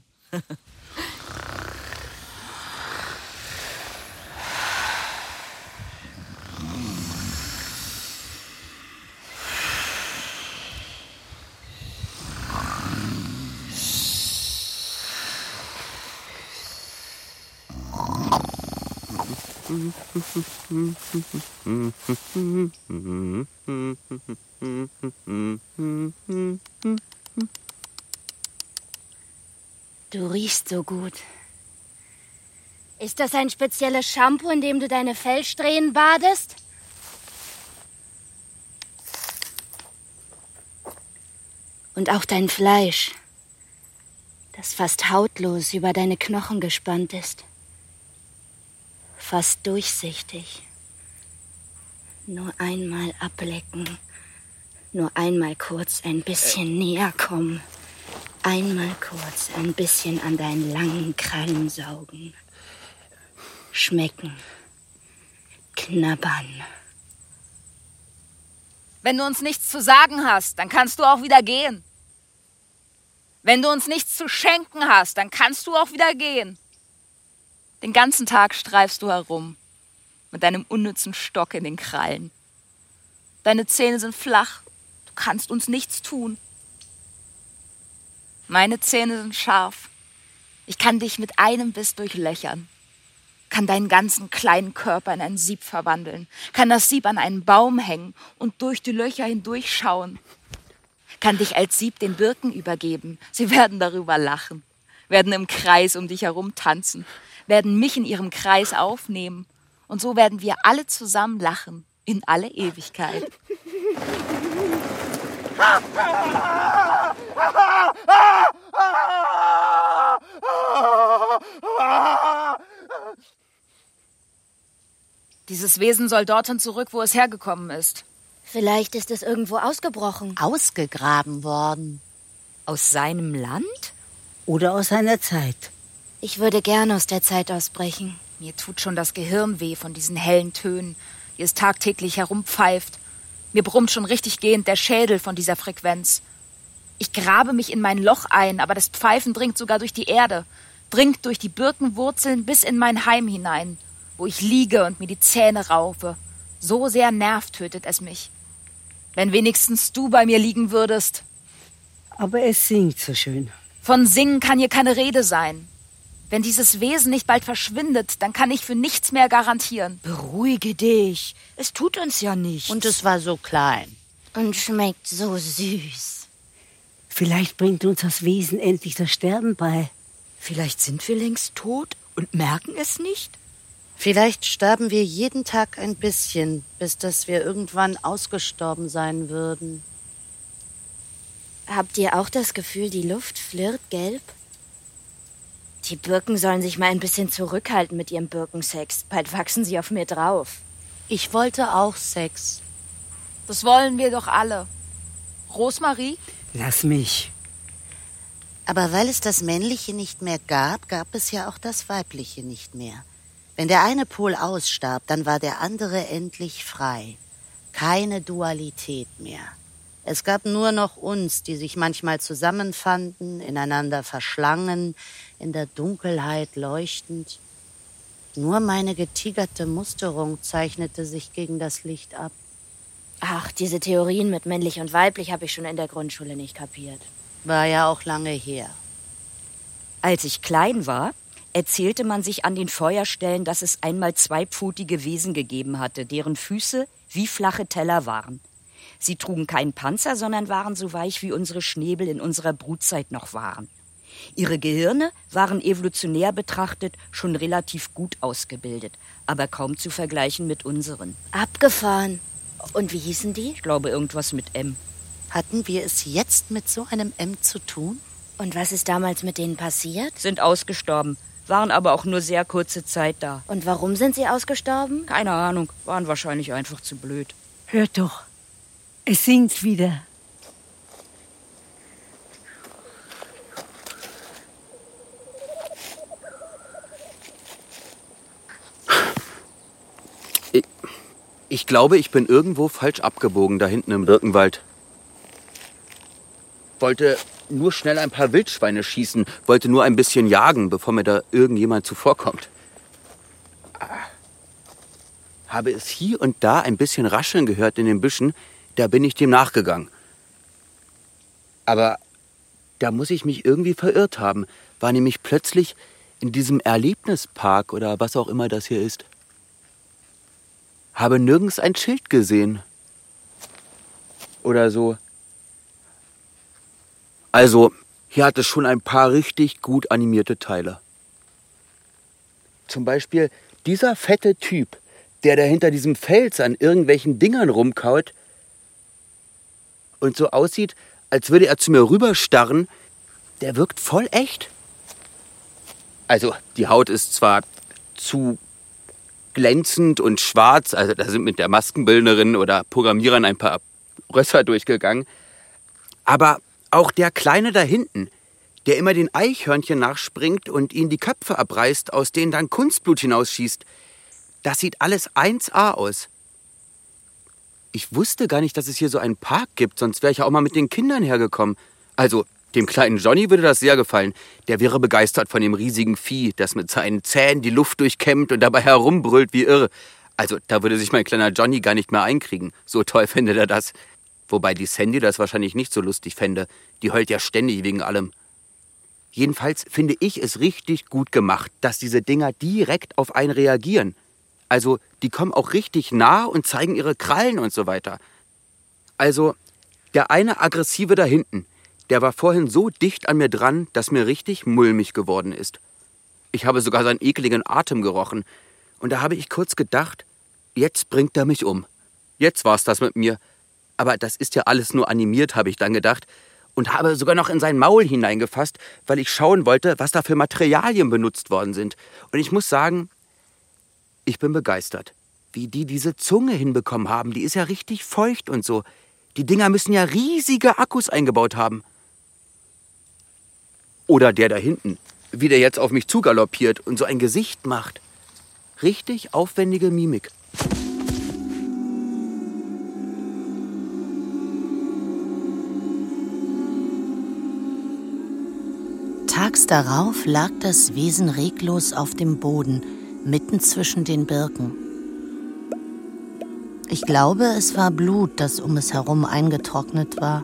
S6: Du riechst so gut. Ist das ein spezielles Shampoo, in dem du deine Fellsträhnen badest? Und auch dein Fleisch, das fast hautlos über deine Knochen gespannt ist. Fast durchsichtig. Nur einmal ablecken. Nur einmal kurz ein bisschen näher kommen. Einmal kurz ein bisschen an deinen langen Krallen saugen. Schmecken. Knabbern.
S7: Wenn du uns nichts zu sagen hast, dann kannst du auch wieder gehen. Wenn du uns nichts zu schenken hast, dann kannst du auch wieder gehen. Den ganzen Tag streifst du herum, mit deinem unnützen Stock in den Krallen. Deine Zähne sind flach, du kannst uns nichts tun. Meine Zähne sind scharf. Ich kann dich mit einem Biss durchlöchern, kann deinen ganzen kleinen Körper in ein Sieb verwandeln, kann das Sieb an einen Baum hängen und durch die Löcher hindurchschauen. kann dich als Sieb den Birken übergeben. Sie werden darüber lachen, werden im Kreis um dich herum tanzen, werden mich in ihrem Kreis aufnehmen. Und so werden wir alle zusammen lachen, in alle Ewigkeit. Dieses Wesen soll dorthin zurück, wo es hergekommen ist.
S6: Vielleicht ist es irgendwo ausgebrochen.
S8: Ausgegraben worden.
S9: Aus seinem Land?
S5: Oder aus seiner Zeit.
S6: Ich würde gern aus der Zeit ausbrechen.
S7: Mir tut schon das Gehirn weh von diesen hellen Tönen, die es tagtäglich herumpfeift. Mir brummt schon richtig gehend der Schädel von dieser Frequenz. Ich grabe mich in mein Loch ein, aber das Pfeifen dringt sogar durch die Erde, dringt durch die Birkenwurzeln bis in mein Heim hinein, wo ich liege und mir die Zähne raufe. So sehr nervtötet es mich. Wenn wenigstens du bei mir liegen würdest.
S5: Aber es singt so schön.
S7: Von Singen kann hier keine Rede sein. Wenn dieses Wesen nicht bald verschwindet, dann kann ich für nichts mehr garantieren.
S9: Beruhige dich. Es tut uns ja nichts.
S8: Und es war so klein.
S6: Und schmeckt so süß.
S5: Vielleicht bringt uns das Wesen endlich das Sterben bei.
S9: Vielleicht sind wir längst tot und merken es nicht.
S8: Vielleicht sterben wir jeden Tag ein bisschen, bis dass wir irgendwann ausgestorben sein würden.
S6: Habt ihr auch das Gefühl, die Luft flirrt gelb? Die Birken sollen sich mal ein bisschen zurückhalten mit ihrem Birkensex. Bald wachsen sie auf mir drauf.
S8: Ich wollte auch Sex.
S7: Das wollen wir doch alle. Rosmarie?
S5: Lass mich.
S8: Aber weil es das Männliche nicht mehr gab, gab es ja auch das Weibliche nicht mehr. Wenn der eine Pol ausstarb, dann war der andere endlich frei. Keine Dualität mehr. Es gab nur noch uns, die sich manchmal zusammenfanden, ineinander verschlangen, in der Dunkelheit leuchtend. Nur meine getigerte Musterung zeichnete sich gegen das Licht ab.
S6: Ach, diese Theorien mit männlich und weiblich habe ich schon in der Grundschule nicht kapiert.
S8: War ja auch lange her.
S9: Als ich klein war, erzählte man sich an den Feuerstellen, dass es einmal zweipfotige Wesen gegeben hatte, deren Füße wie flache Teller waren. Sie trugen keinen Panzer, sondern waren so weich, wie unsere Schnäbel in unserer Brutzeit noch waren. Ihre Gehirne waren evolutionär betrachtet schon relativ gut ausgebildet, aber kaum zu vergleichen mit unseren.
S6: Abgefahren. Und wie hießen die?
S9: Ich glaube, irgendwas mit M.
S8: Hatten wir es jetzt mit so einem M zu tun?
S6: Und was ist damals mit denen passiert?
S9: Sind ausgestorben, waren aber auch nur sehr kurze Zeit da.
S6: Und warum sind sie ausgestorben?
S9: Keine Ahnung, waren wahrscheinlich einfach zu blöd.
S5: Hört doch, es singt wieder.
S10: Ich, ich glaube, ich bin irgendwo falsch abgebogen, da hinten im Birkenwald. Wollte nur schnell ein paar Wildschweine schießen, wollte nur ein bisschen jagen, bevor mir da irgendjemand zuvorkommt. Habe es hier und da ein bisschen Rascheln gehört in den Büschen, da bin ich dem nachgegangen. Aber da muss ich mich irgendwie verirrt haben, war nämlich plötzlich in diesem Erlebnispark oder was auch immer das hier ist. Habe nirgends ein Schild gesehen. Oder so. Also, hier hat es schon ein paar richtig gut animierte Teile. Zum Beispiel dieser fette Typ, der da hinter diesem Fels an irgendwelchen Dingern rumkaut und so aussieht, als würde er zu mir rüberstarren, der wirkt voll echt. Also, die Haut ist zwar zu glänzend und schwarz, also da sind mit der Maskenbildnerin oder Programmierern ein paar Rösser durchgegangen, aber auch der Kleine da hinten, der immer den Eichhörnchen nachspringt und ihnen die Köpfe abreißt, aus denen dann Kunstblut hinausschießt, das sieht alles eins A aus. Ich wusste gar nicht, dass es hier so einen Park gibt, sonst wäre ich ja auch mal mit den Kindern hergekommen. Also, dem kleinen Johnny würde das sehr gefallen. Der wäre begeistert von dem riesigen Vieh, das mit seinen Zähnen die Luft durchkämmt und dabei herumbrüllt wie irre. Also, da würde sich mein kleiner Johnny gar nicht mehr einkriegen. So toll findet er das. Wobei die Sandy das wahrscheinlich nicht so lustig fände. Die heult ja ständig wegen allem. Jedenfalls finde ich es richtig gut gemacht, dass diese Dinger direkt auf einen reagieren. Also, die kommen auch richtig nah und zeigen ihre Krallen und so weiter. Also, Der eine Aggressive da hinten, der war vorhin so dicht an mir dran, dass mir richtig mulmig geworden ist. Ich habe sogar seinen ekligen Atem gerochen. Und da habe ich kurz gedacht, jetzt bringt er mich um. Jetzt war's das mit mir. Aber das ist ja alles nur animiert, habe ich dann gedacht. Und habe sogar noch in sein Maul hineingefasst, weil ich schauen wollte, was da für Materialien benutzt worden sind. Und ich muss sagen, ich bin begeistert. Wie die diese Zunge hinbekommen haben, die ist ja richtig feucht und so. Die Dinger müssen ja riesige Akkus eingebaut haben. Oder der da hinten, wie der jetzt auf mich zugaloppiert und so ein Gesicht macht. Richtig aufwendige Mimik.
S8: Tags darauf lag das Wesen reglos auf dem Boden, mitten zwischen den Birken. Ich glaube, es war Blut, das um es herum eingetrocknet war.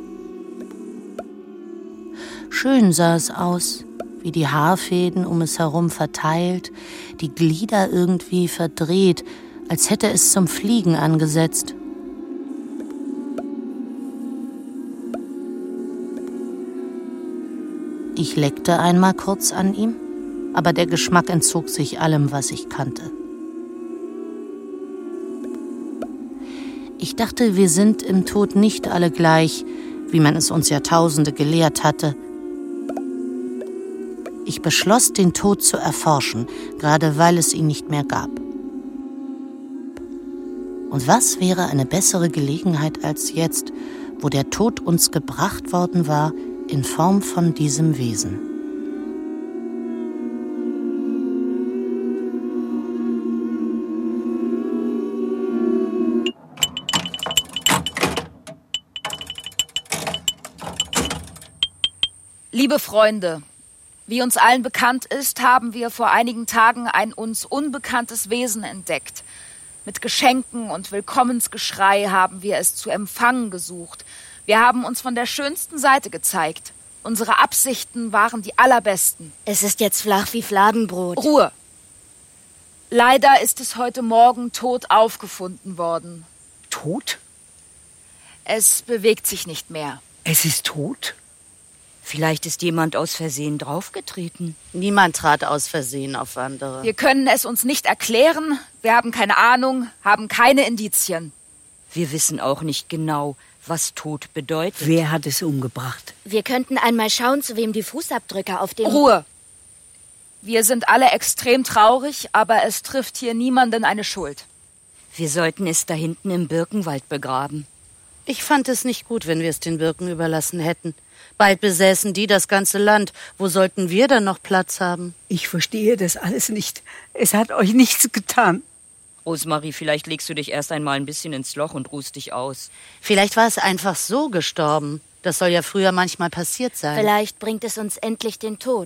S8: Schön sah es aus, wie die Haarfäden um es herum verteilt, die Glieder irgendwie verdreht, als hätte es zum Fliegen angesetzt. Ich leckte einmal kurz an ihm, aber der Geschmack entzog sich allem, was ich kannte. Ich dachte, wir sind im Tod nicht alle gleich, wie man es uns Jahrtausende gelehrt hatte. Ich beschloss, den Tod zu erforschen, gerade weil es ihn nicht mehr gab. Und was wäre eine bessere Gelegenheit als jetzt, wo der Tod uns gebracht worden war, in Form von diesem Wesen?
S7: Liebe Freunde, wie uns allen bekannt ist, haben wir vor einigen Tagen ein uns unbekanntes Wesen entdeckt. Mit Geschenken und Willkommensgeschrei haben wir es zu empfangen gesucht. Wir haben uns von der schönsten Seite gezeigt. Unsere Absichten waren die allerbesten.
S6: Es ist jetzt flach wie Fladenbrot.
S7: Ruhe! Leider ist es heute Morgen tot aufgefunden worden.
S5: Tot?
S7: Es bewegt sich nicht mehr.
S5: Es ist tot?
S9: Vielleicht ist jemand aus Versehen draufgetreten.
S8: Niemand trat aus Versehen auf andere.
S7: Wir können es uns nicht erklären. Wir haben keine Ahnung, haben keine Indizien.
S9: Wir wissen auch nicht genau, was Tod bedeutet.
S5: Wer hat es umgebracht?
S6: Wir könnten einmal schauen, zu wem die Fußabdrücke auf dem...
S7: Ruhe! Wir sind alle extrem traurig, aber es trifft hier niemanden eine Schuld.
S9: Wir sollten es da hinten im Birkenwald begraben.
S8: Ich fand es nicht gut, wenn wir es den Birken überlassen hätten. Bald besäßen die das ganze Land. Wo sollten wir dann noch Platz haben?
S5: Ich verstehe das alles nicht. Es hat euch nichts getan.
S9: Rosemarie, vielleicht legst du dich erst einmal ein bisschen ins Loch und ruhst dich aus.
S8: Vielleicht war es einfach so gestorben. Das soll ja früher manchmal passiert sein.
S6: Vielleicht bringt es uns endlich den Tod.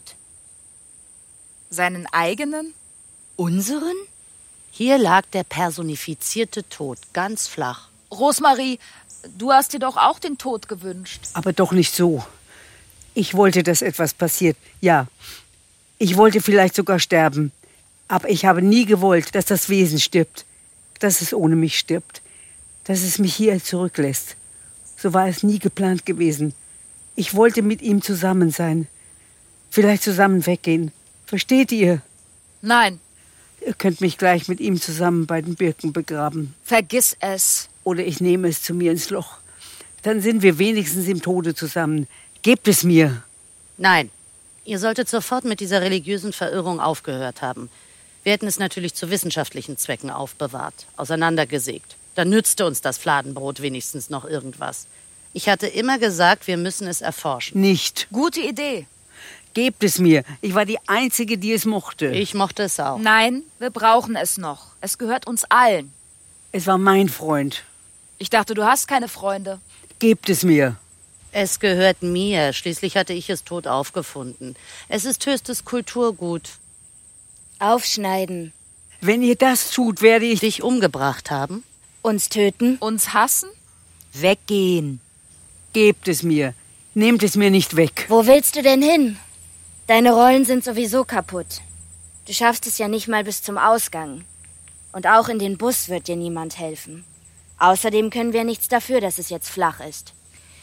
S7: Seinen eigenen?
S9: Unseren?
S8: Hier lag der personifizierte Tod, ganz flach.
S7: Rosemarie, du hast dir doch auch den Tod gewünscht.
S5: Aber doch nicht so. Ich wollte, dass etwas passiert. Ja, ich wollte vielleicht sogar sterben. Aber ich habe nie gewollt, dass das Wesen stirbt. Dass es ohne mich stirbt. Dass es mich hier zurücklässt. So war es nie geplant gewesen. Ich wollte mit ihm zusammen sein. Vielleicht zusammen weggehen. Versteht ihr?
S7: Nein.
S5: Ihr könnt mich gleich mit ihm zusammen bei den Birken begraben.
S7: Vergiss es.
S5: Oder ich nehme es zu mir ins Loch. Dann sind wir wenigstens im Tode zusammen. Gebt es mir.
S8: Nein. Ihr solltet sofort mit dieser religiösen Verirrung aufgehört haben. Wir hätten es natürlich zu wissenschaftlichen Zwecken aufbewahrt, auseinandergesägt. Dann nützte uns das Fladenbrot wenigstens noch irgendwas. Ich hatte immer gesagt, wir müssen es erforschen.
S5: Nicht.
S7: Gute Idee.
S5: Gebt es mir. Ich war die Einzige, die es mochte.
S8: Ich mochte es auch.
S7: Nein, wir brauchen es noch. Es gehört uns allen.
S5: Es war mein Freund.
S7: Ich dachte, du hast keine Freunde.
S5: Gebt es mir.
S8: Es gehört mir. Schließlich hatte ich es tot aufgefunden. Es ist höchstes Kulturgut.
S6: Aufschneiden.
S5: Wenn ihr das tut, werde ich
S8: dich umgebracht haben.
S6: Uns töten.
S7: Uns hassen.
S9: Weggehen.
S5: Gebt es mir. Nehmt es mir nicht weg.
S6: Wo willst du denn hin? Deine Rollen sind sowieso kaputt. Du schaffst es ja nicht mal bis zum Ausgang. Und auch in den Bus wird dir niemand helfen. Außerdem können wir nichts dafür, dass es jetzt flach ist.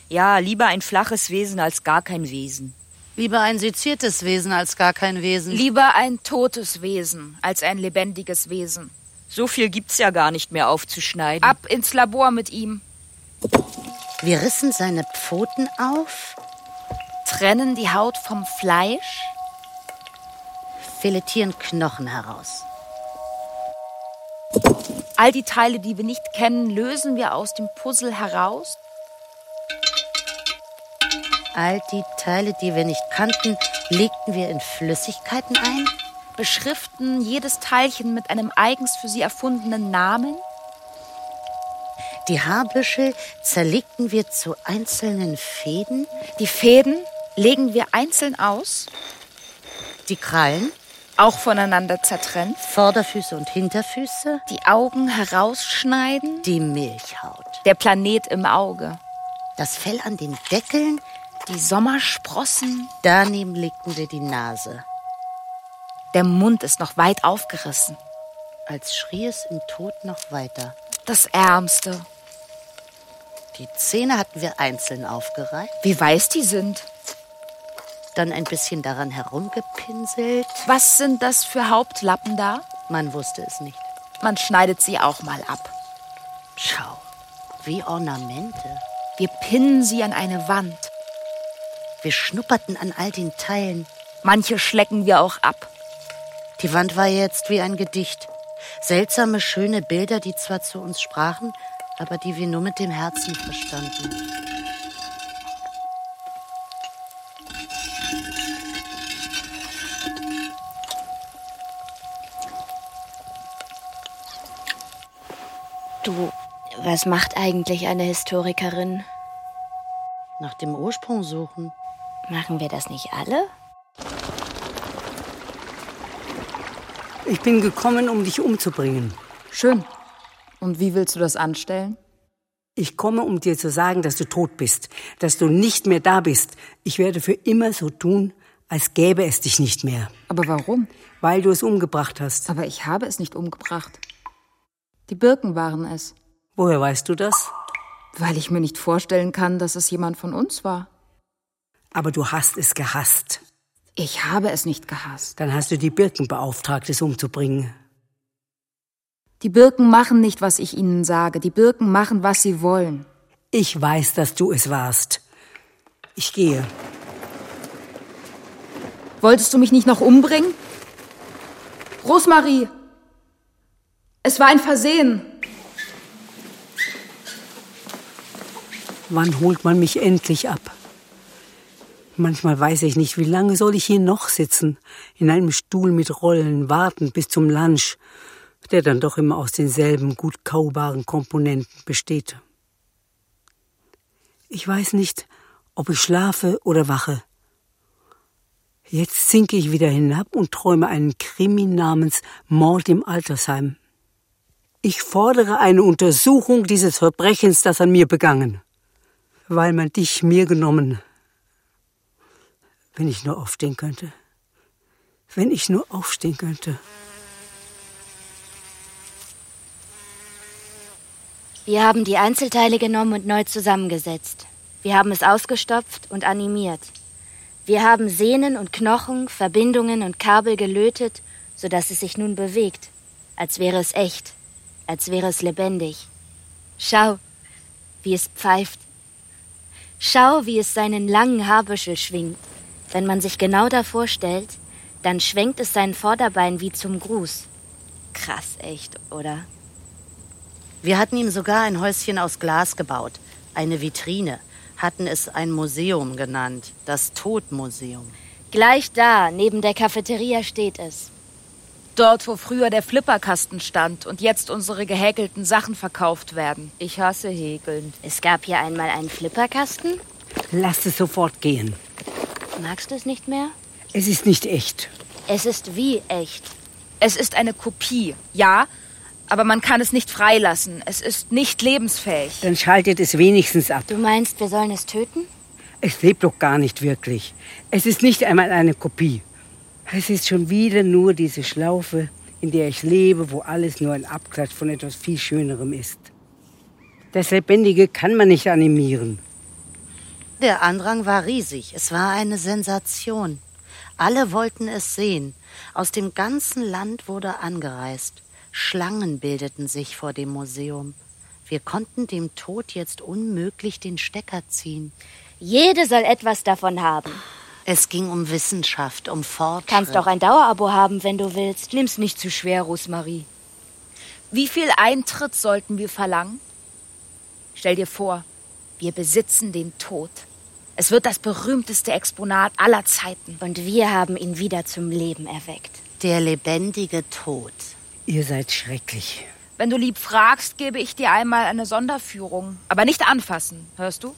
S9: Ja, lieber ein flaches Wesen als gar kein Wesen.
S8: Lieber ein seziertes Wesen als gar kein Wesen.
S7: Lieber ein totes Wesen als ein lebendiges Wesen.
S9: So viel gibt's ja gar nicht mehr aufzuschneiden.
S7: Ab ins Labor mit ihm.
S8: Wir rissen seine Pfoten auf,
S7: trennen die Haut vom Fleisch,
S8: filetieren Knochen heraus.
S7: All die Teile, die wir nicht kennen, lösen wir aus dem Puzzle heraus.
S8: All die Teile, die wir nicht kannten, legten wir in Flüssigkeiten ein,
S7: beschriften jedes Teilchen mit einem eigens für sie erfundenen Namen.
S8: Die Haarbüschel zerlegten wir zu einzelnen Fäden.
S7: Die Fäden legen wir einzeln aus.
S8: Die Krallen
S7: auch voneinander zertrennt.
S8: Vorderfüße und Hinterfüße.
S7: Die Augen herausschneiden.
S8: Die Milchhaut.
S7: Der Planet im Auge.
S8: Das Fell an den Deckeln.
S7: Die Sommersprossen.
S8: Daneben legten wir die Nase.
S7: Der Mund ist noch weit aufgerissen.
S8: Als schrie es im Tod noch weiter.
S7: Das Ärmste.
S8: Die Zähne hatten wir einzeln aufgereiht.
S7: Wie weiß die sind.
S8: Dann ein bisschen daran herumgepinselt.
S7: Was sind das für Hauptlappen da?
S8: Man wusste es nicht.
S7: Man schneidet sie auch mal ab.
S8: Schau, wie Ornamente.
S7: Wir pinnen sie an eine Wand.
S8: Wir schnupperten an all den Teilen.
S7: Manche schlecken wir auch ab.
S8: Die Wand war jetzt wie ein Gedicht. Seltsame, schöne Bilder, die zwar zu uns sprachen, aber die wir nur mit dem Herzen verstanden.
S6: Du, was macht eigentlich eine Historikerin?
S8: Nach dem Ursprung suchen.
S6: Machen wir das nicht alle?
S5: Ich bin gekommen, um dich umzubringen.
S1: Schön. Und wie willst du das anstellen?
S5: Ich komme, um dir zu sagen, dass du tot bist, dass du nicht mehr da bist. Ich werde für immer so tun, als gäbe es dich nicht mehr.
S1: Aber warum?
S5: Weil du es umgebracht hast.
S1: Aber ich habe es nicht umgebracht. Die Birken waren es.
S5: Woher weißt du das?
S1: Weil ich mir nicht vorstellen kann, dass es jemand von uns war.
S5: Aber du hast es gehasst.
S1: Ich habe es nicht gehasst.
S5: Dann hast du die Birken beauftragt, es umzubringen.
S1: Die Birken machen nicht, was ich ihnen sage. Die Birken machen, was sie wollen.
S5: Ich weiß, dass du es warst. Ich gehe.
S1: Wolltest du mich nicht noch umbringen? Rosmarie! Es war ein Versehen.
S5: Wann holt man mich endlich ab? Manchmal weiß ich nicht, wie lange soll ich hier noch sitzen, in einem Stuhl mit Rollen, warten bis zum Lunch, der dann doch immer aus denselben gut kaubaren Komponenten besteht. Ich weiß nicht, ob ich schlafe oder wache. Jetzt sinke ich wieder hinab und träume einen Krimi namens Mord im Altersheim. Ich fordere eine Untersuchung dieses Verbrechens, das an mir begangen, weil man dich mir genommen. Wenn ich nur aufstehen könnte. Wenn ich nur aufstehen könnte.
S6: Wir haben die Einzelteile genommen und neu zusammengesetzt. Wir haben es ausgestopft und animiert. Wir haben Sehnen und Knochen, Verbindungen und Kabel gelötet, sodass es sich nun bewegt, als wäre es echt, als wäre es lebendig. Schau, wie es pfeift. Schau, wie es seinen langen Haarbüschel schwingt. Wenn man sich genau davor stellt, dann schwenkt es sein Vorderbein wie zum Gruß. Krass echt, oder?
S8: Wir hatten ihm sogar ein Häuschen aus Glas gebaut, eine Vitrine, hatten es ein Museum genannt, das Todmuseum.
S6: Gleich da, neben der Cafeteria steht es.
S7: Dort, wo früher der Flipperkasten stand und jetzt unsere gehäkelten Sachen verkauft werden.
S9: Ich hasse Häkeln.
S6: Es gab hier einmal einen Flipperkasten?
S5: Lass es sofort gehen.
S6: Magst du es nicht mehr?
S5: Es ist nicht echt.
S6: Es ist wie echt.
S7: Es ist eine Kopie, ja, aber man kann es nicht freilassen. Es ist nicht lebensfähig.
S5: Dann schaltet es wenigstens ab.
S6: Du meinst, wir sollen es töten?
S5: Es lebt doch gar nicht wirklich. Es ist nicht einmal eine Kopie. Es ist schon wieder nur diese Schlaufe, in der ich lebe, wo alles nur ein Abklatsch von etwas viel Schönerem ist. Das Lebendige kann man nicht animieren.
S8: Der Andrang war riesig. Es war eine Sensation. Alle wollten es sehen. Aus dem ganzen Land wurde angereist. Schlangen bildeten sich vor dem Museum. Wir konnten dem Tod jetzt unmöglich den Stecker ziehen.
S6: Jede soll etwas davon haben.
S8: Es ging um Wissenschaft, um Fortschritt.
S6: Kannst auch ein Dauerabo haben, wenn du willst.
S9: Nimm's nicht zu schwer, Rosemarie.
S7: Wie viel Eintritt sollten wir verlangen? Stell dir vor, wir besitzen den Tod. Es wird das berühmteste Exponat aller Zeiten.
S6: Und wir haben ihn wieder zum Leben erweckt.
S8: Der lebendige Tod.
S5: Ihr seid schrecklich.
S7: Wenn du lieb fragst, gebe ich dir einmal eine Sonderführung. Aber nicht anfassen, hörst du?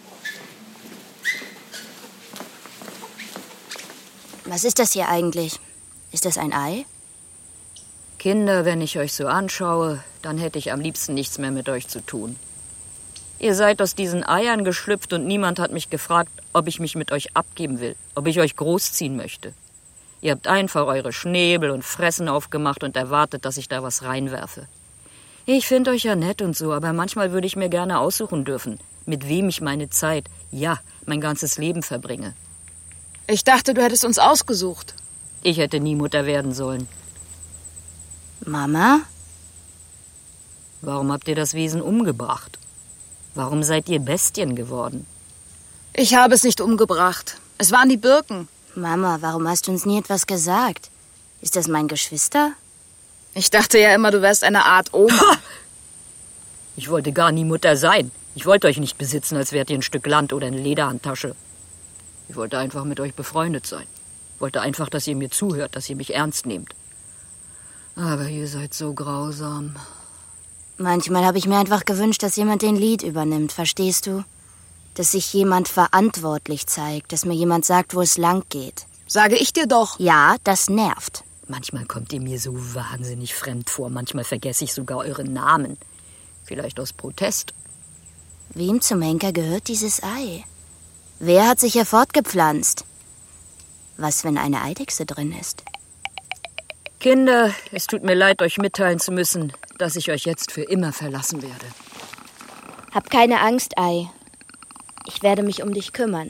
S6: Was ist das hier eigentlich? Ist das ein Ei?
S9: Kinder, wenn ich euch so anschaue, dann hätte ich am liebsten nichts mehr mit euch zu tun. Ihr seid aus diesen Eiern geschlüpft und niemand hat mich gefragt, ob ich mich mit euch abgeben will, ob ich euch großziehen möchte. Ihr habt einfach eure Schnäbel und Fressen aufgemacht und erwartet, dass ich da was reinwerfe. Ich finde euch ja nett und so, aber manchmal würde ich mir gerne aussuchen dürfen, mit wem ich meine Zeit, ja, mein ganzes Leben verbringe.
S7: Ich dachte, du hättest uns ausgesucht.
S9: Ich hätte nie Mutter werden sollen.
S6: Mama?
S9: Warum habt ihr das Wesen umgebracht? Warum seid ihr Bestien geworden?
S7: Ich habe es nicht umgebracht. Es waren die Birken.
S6: Mama, warum hast du uns nie etwas gesagt? Ist das mein Geschwister?
S7: Ich dachte ja immer, du wärst eine Art Oma.
S9: Ich wollte gar nie Mutter sein. Ich wollte euch nicht besitzen, als wärt ihr ein Stück Land oder eine Lederhandtasche. Ich wollte einfach mit euch befreundet sein. Ich wollte einfach, dass ihr mir zuhört, dass ihr mich ernst nehmt. Aber ihr seid so grausam.
S6: Manchmal habe ich mir einfach gewünscht, dass jemand den Lied übernimmt, verstehst du? Dass sich jemand verantwortlich zeigt, dass mir jemand sagt, wo es lang geht.
S7: Sage ich dir doch.
S6: Ja, das nervt.
S9: Manchmal kommt ihr mir so wahnsinnig fremd vor. Manchmal vergesse ich sogar euren Namen. Vielleicht aus Protest.
S6: Wem zum Henker gehört dieses Ei? Wer hat sich hier fortgepflanzt? Was, wenn eine Eidechse drin ist?
S9: Kinder, es tut mir leid, euch mitteilen zu müssen, dass ich euch jetzt für immer verlassen werde.
S6: Hab keine Angst, Ei. Ich werde mich um dich kümmern.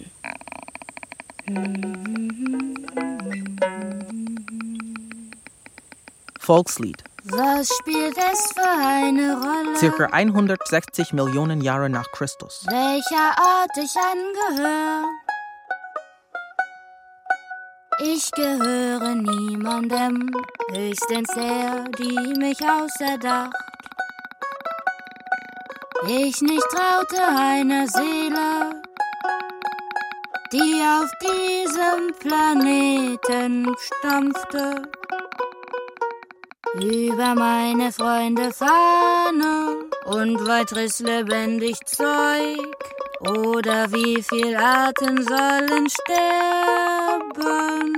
S2: Volkslied.
S11: Was spielt es für eine Rolle?
S2: Circa hundertsechzig Millionen Jahre nach Christus.
S11: Welcher Art ich angehöre? Ich gehöre niemandem, höchstens der, die mich auserdacht. Ich nicht traute einer Seele, die auf diesem Planeten stampfte. Über meine Freunde Fahne und weiteres lebendig Zeug. Oder wie viel Arten sollen sterben?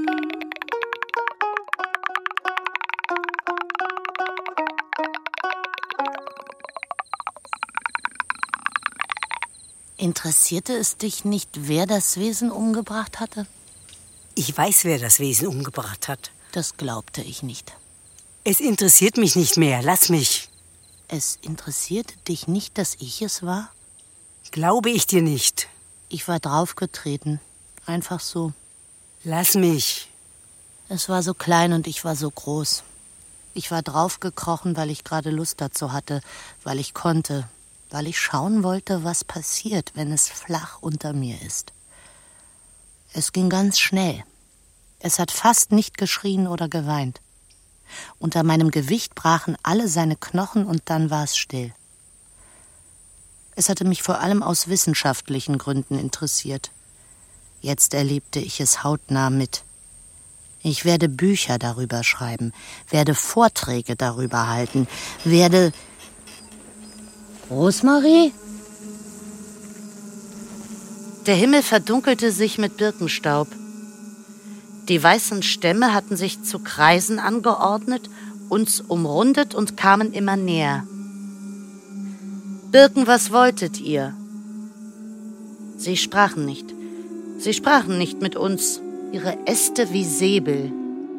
S8: Interessierte es dich nicht, wer das Wesen umgebracht hatte?
S5: Ich weiß, wer das Wesen umgebracht hat.
S8: Das glaubte ich nicht.
S5: Es interessiert mich nicht mehr. Lass mich.
S8: Es interessierte dich nicht, dass ich es war?
S5: Glaube ich dir nicht.
S8: Ich war draufgetreten. Einfach so.
S5: Lass mich.
S8: Es war so klein und ich war so groß. Ich war draufgekrochen, weil ich gerade Lust dazu hatte, weil ich konnte, weil ich schauen wollte, was passiert, wenn es flach unter mir ist. Es ging ganz schnell. Es hat fast nicht geschrien oder geweint. Unter meinem Gewicht brachen alle seine Knochen und dann war es still. Es hatte mich vor allem aus wissenschaftlichen Gründen interessiert. Jetzt erlebte ich es hautnah mit. Ich werde Bücher darüber schreiben, werde Vorträge darüber halten, werde... Rosemarie? Der Himmel verdunkelte sich mit Birkenstaub. Die weißen Stämme hatten sich zu Kreisen angeordnet, uns umrundet und kamen immer näher. Birken, was wolltet ihr? Sie sprachen nicht. Sie sprachen nicht mit uns, ihre Äste wie Säbel.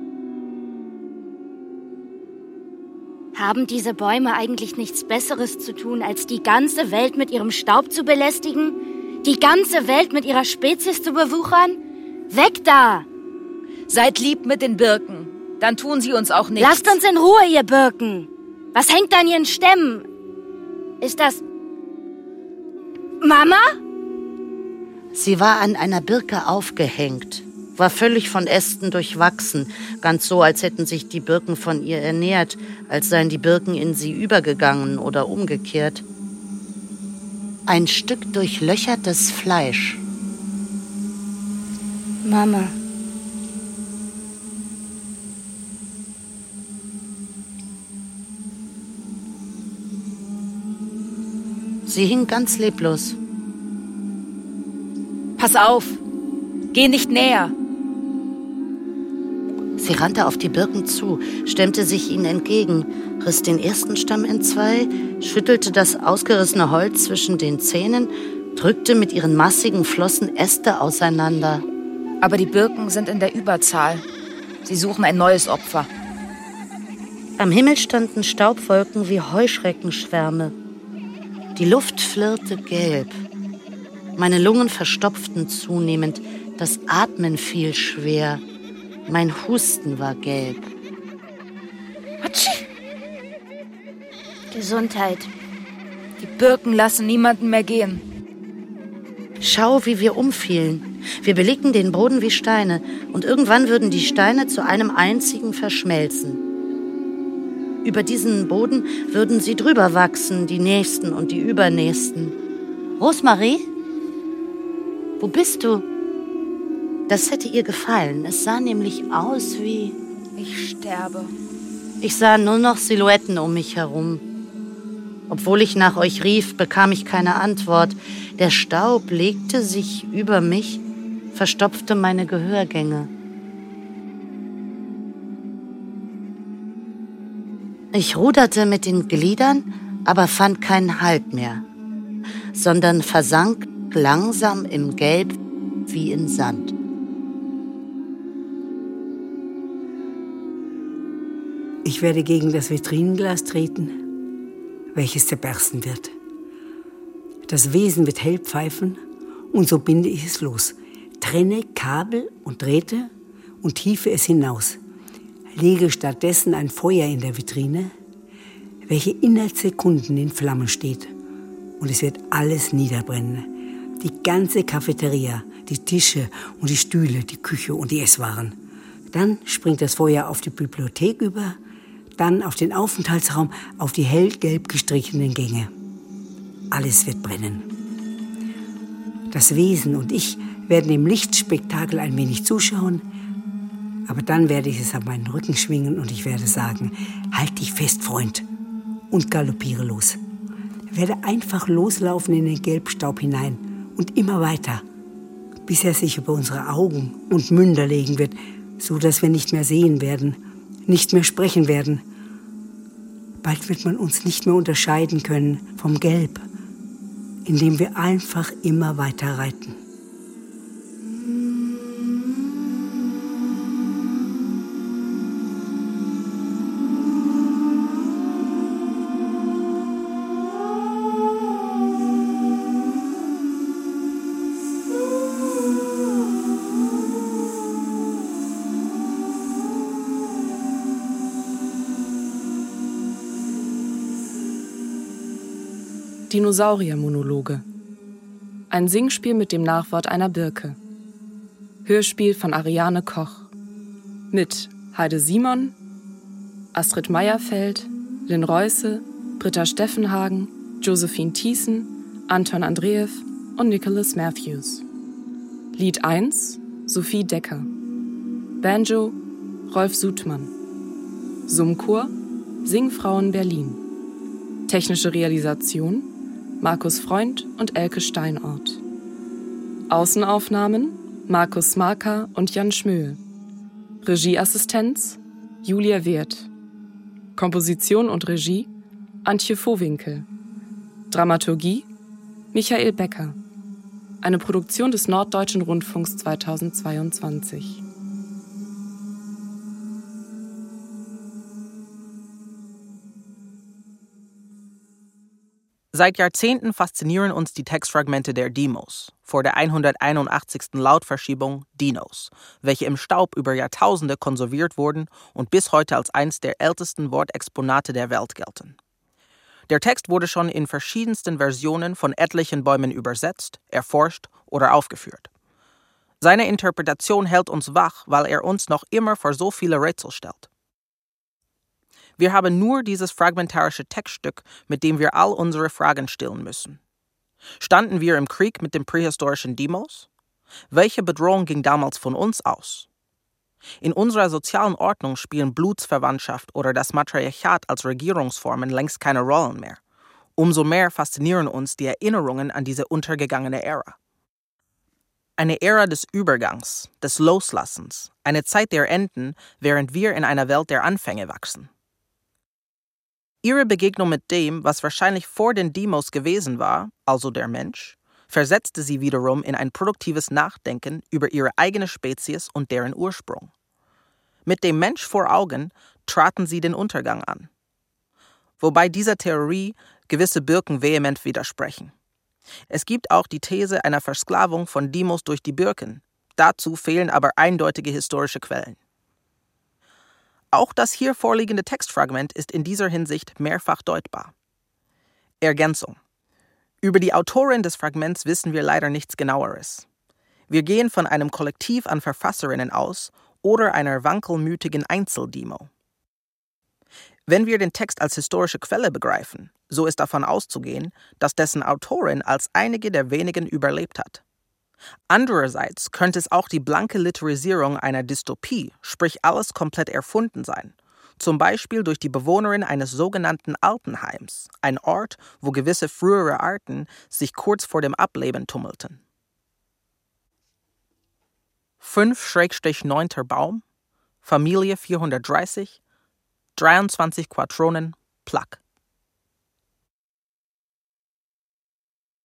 S6: Haben diese Bäume eigentlich nichts Besseres zu tun, als die ganze Welt mit ihrem Staub zu belästigen? Die ganze Welt mit ihrer Spezies zu bewuchern? Weg da!
S7: Seid lieb mit den Birken, dann tun sie uns auch nichts.
S6: Lasst uns in Ruhe, ihr Birken! Was hängt an ihren Stämmen? Ist das... Mama?
S8: Sie war an einer Birke aufgehängt, war völlig von Ästen durchwachsen, ganz so, als hätten sich die Birken von ihr ernährt, als seien die Birken in sie übergegangen oder umgekehrt. Ein Stück durchlöchertes Fleisch.
S6: Mama.
S8: Sie hing ganz leblos.
S7: Pass auf! Geh nicht näher!
S8: Sie rannte auf die Birken zu, stemmte sich ihnen entgegen, riss den ersten Stamm entzwei, schüttelte das ausgerissene Holz zwischen den Zähnen, drückte mit ihren massigen Flossen Äste auseinander.
S7: Aber die Birken sind in der Überzahl. Sie suchen ein neues Opfer.
S8: Am Himmel standen Staubwolken wie Heuschreckenschwärme. Die Luft flirrte gelb. Meine Lungen verstopften zunehmend. Das Atmen fiel schwer. Mein Husten war gelb.
S7: Hatschi!
S6: Gesundheit.
S7: Die Birken lassen niemanden mehr gehen.
S8: Schau, wie wir umfielen. Wir belegten den Boden wie Steine und irgendwann würden die Steine zu einem einzigen verschmelzen. Über diesen Boden würden sie drüber wachsen, die Nächsten und die Übernächsten. Rosemarie? Wo bist du? Das hätte ihr gefallen. Es sah nämlich aus wie...
S7: Ich sterbe.
S8: Ich sah nur noch Silhouetten um mich herum. Obwohl ich nach euch rief, bekam ich keine Antwort. Der Staub legte sich über mich, verstopfte meine Gehörgänge. Ich ruderte mit den Gliedern, aber fand keinen Halt mehr, sondern versank langsam im Gelb wie in Sand.
S5: Ich werde gegen das Vitrinenglas treten, welches zerbersten wird. Das Wesen wird hell pfeifen und so binde ich es los. Trenne Kabel und Drähte und hiefe es hinaus. Lege stattdessen ein Feuer in der Vitrine, welche innerhalb Sekunden in Flammen steht. Und es wird alles niederbrennen. Die ganze Cafeteria, die Tische und die Stühle, die Küche und die Esswaren. Dann springt das Feuer auf die Bibliothek über, dann auf den Aufenthaltsraum, auf die hellgelb gestrichenen Gänge. Alles wird brennen. Das Wesen und ich werden im Lichtspektakel ein wenig zuschauen, aber dann werde ich es auf meinen Rücken schwingen und ich werde sagen, halt dich fest, Freund, und galoppiere los. Werde einfach loslaufen in den Gelbstaub hinein und immer weiter, bis er sich über unsere Augen und Münder legen wird, so dass wir nicht mehr sehen werden, nicht mehr sprechen werden. Bald wird man uns nicht mehr unterscheiden können vom Gelb, indem wir einfach immer weiter reiten.
S4: Dinosaurier-Monologe. Ein Singspiel mit dem Nachwort einer Birke. Hörspiel von Ariane Koch. Mit Heide Simon, Astrid Meierfeld, Lynn Reusse, Britta Steffenhagen, Josephine Thiessen, Anton Andreev und Nicholas Matthews. Lied eins, Sophie Decker. Banjo, Rolf Sudmann. Summchor, Singfrauen Berlin. Technische Realisation, Markus Freund und Elke Steinort. Außenaufnahmen, Markus Smarka und Jan Schmöhl. Regieassistenz, Julia Wirth. Komposition und Regie, Antje Vohwinkel. Dramaturgie, Michael Becker. Eine Produktion des Norddeutschen Rundfunks zweitausendzweiundzwanzig.
S2: Seit Jahrzehnten faszinieren uns die Textfragmente der Demos, vor der hunderteinundachtzigsten Lautverschiebung Dinos, welche im Staub über Jahrtausende konserviert wurden und bis heute als eines der ältesten Wortexponate der Welt gelten. Der Text wurde schon in verschiedensten Versionen von etlichen Bäumen übersetzt, erforscht oder aufgeführt. Seine Interpretation hält uns wach, weil er uns noch immer vor so viele Rätsel stellt. Wir haben nur dieses fragmentarische Textstück, mit dem wir all unsere Fragen stillen müssen. Standen wir im Krieg mit dem prähistorischen Demos? Welche Bedrohung ging damals von uns aus? In unserer sozialen Ordnung spielen Blutsverwandtschaft oder das Matriarchat als Regierungsformen längst keine Rollen mehr. Umso mehr faszinieren uns die Erinnerungen an diese untergegangene Ära. Eine Ära des Übergangs, des Loslassens, eine Zeit der Enden, während wir in einer Welt der Anfänge wachsen. Ihre Begegnung mit dem, was wahrscheinlich vor den Demos gewesen war, also der Mensch, versetzte sie wiederum in ein produktives Nachdenken über ihre eigene Spezies und deren Ursprung. Mit dem Mensch vor Augen traten sie den Untergang an. Wobei dieser Theorie gewisse Birken vehement widersprechen. Es gibt auch die These einer Versklavung von Demos durch die Birken. Dazu fehlen aber eindeutige historische Quellen. Auch das hier vorliegende Textfragment ist in dieser Hinsicht mehrfach deutbar. Ergänzung. Über die Autorin des Fragments wissen wir leider nichts Genaueres. Wir gehen von einem Kollektiv an Verfasserinnen aus oder einer wankelmütigen Einzeldemo. Wenn wir den Text als historische Quelle begreifen, so ist davon auszugehen, dass dessen Autorin als einige der wenigen überlebt hat. Andererseits könnte es auch die blanke Literisierung einer Dystopie, sprich alles komplett erfunden sein, zum Beispiel durch die Bewohnerin eines sogenannten Altenheims, ein Ort, wo gewisse frühere Arten sich kurz vor dem Ableben tummelten. fünf neunter Baum, Familie vierhundertdreißig, dreiundzwanzig Quatronen, Plaque.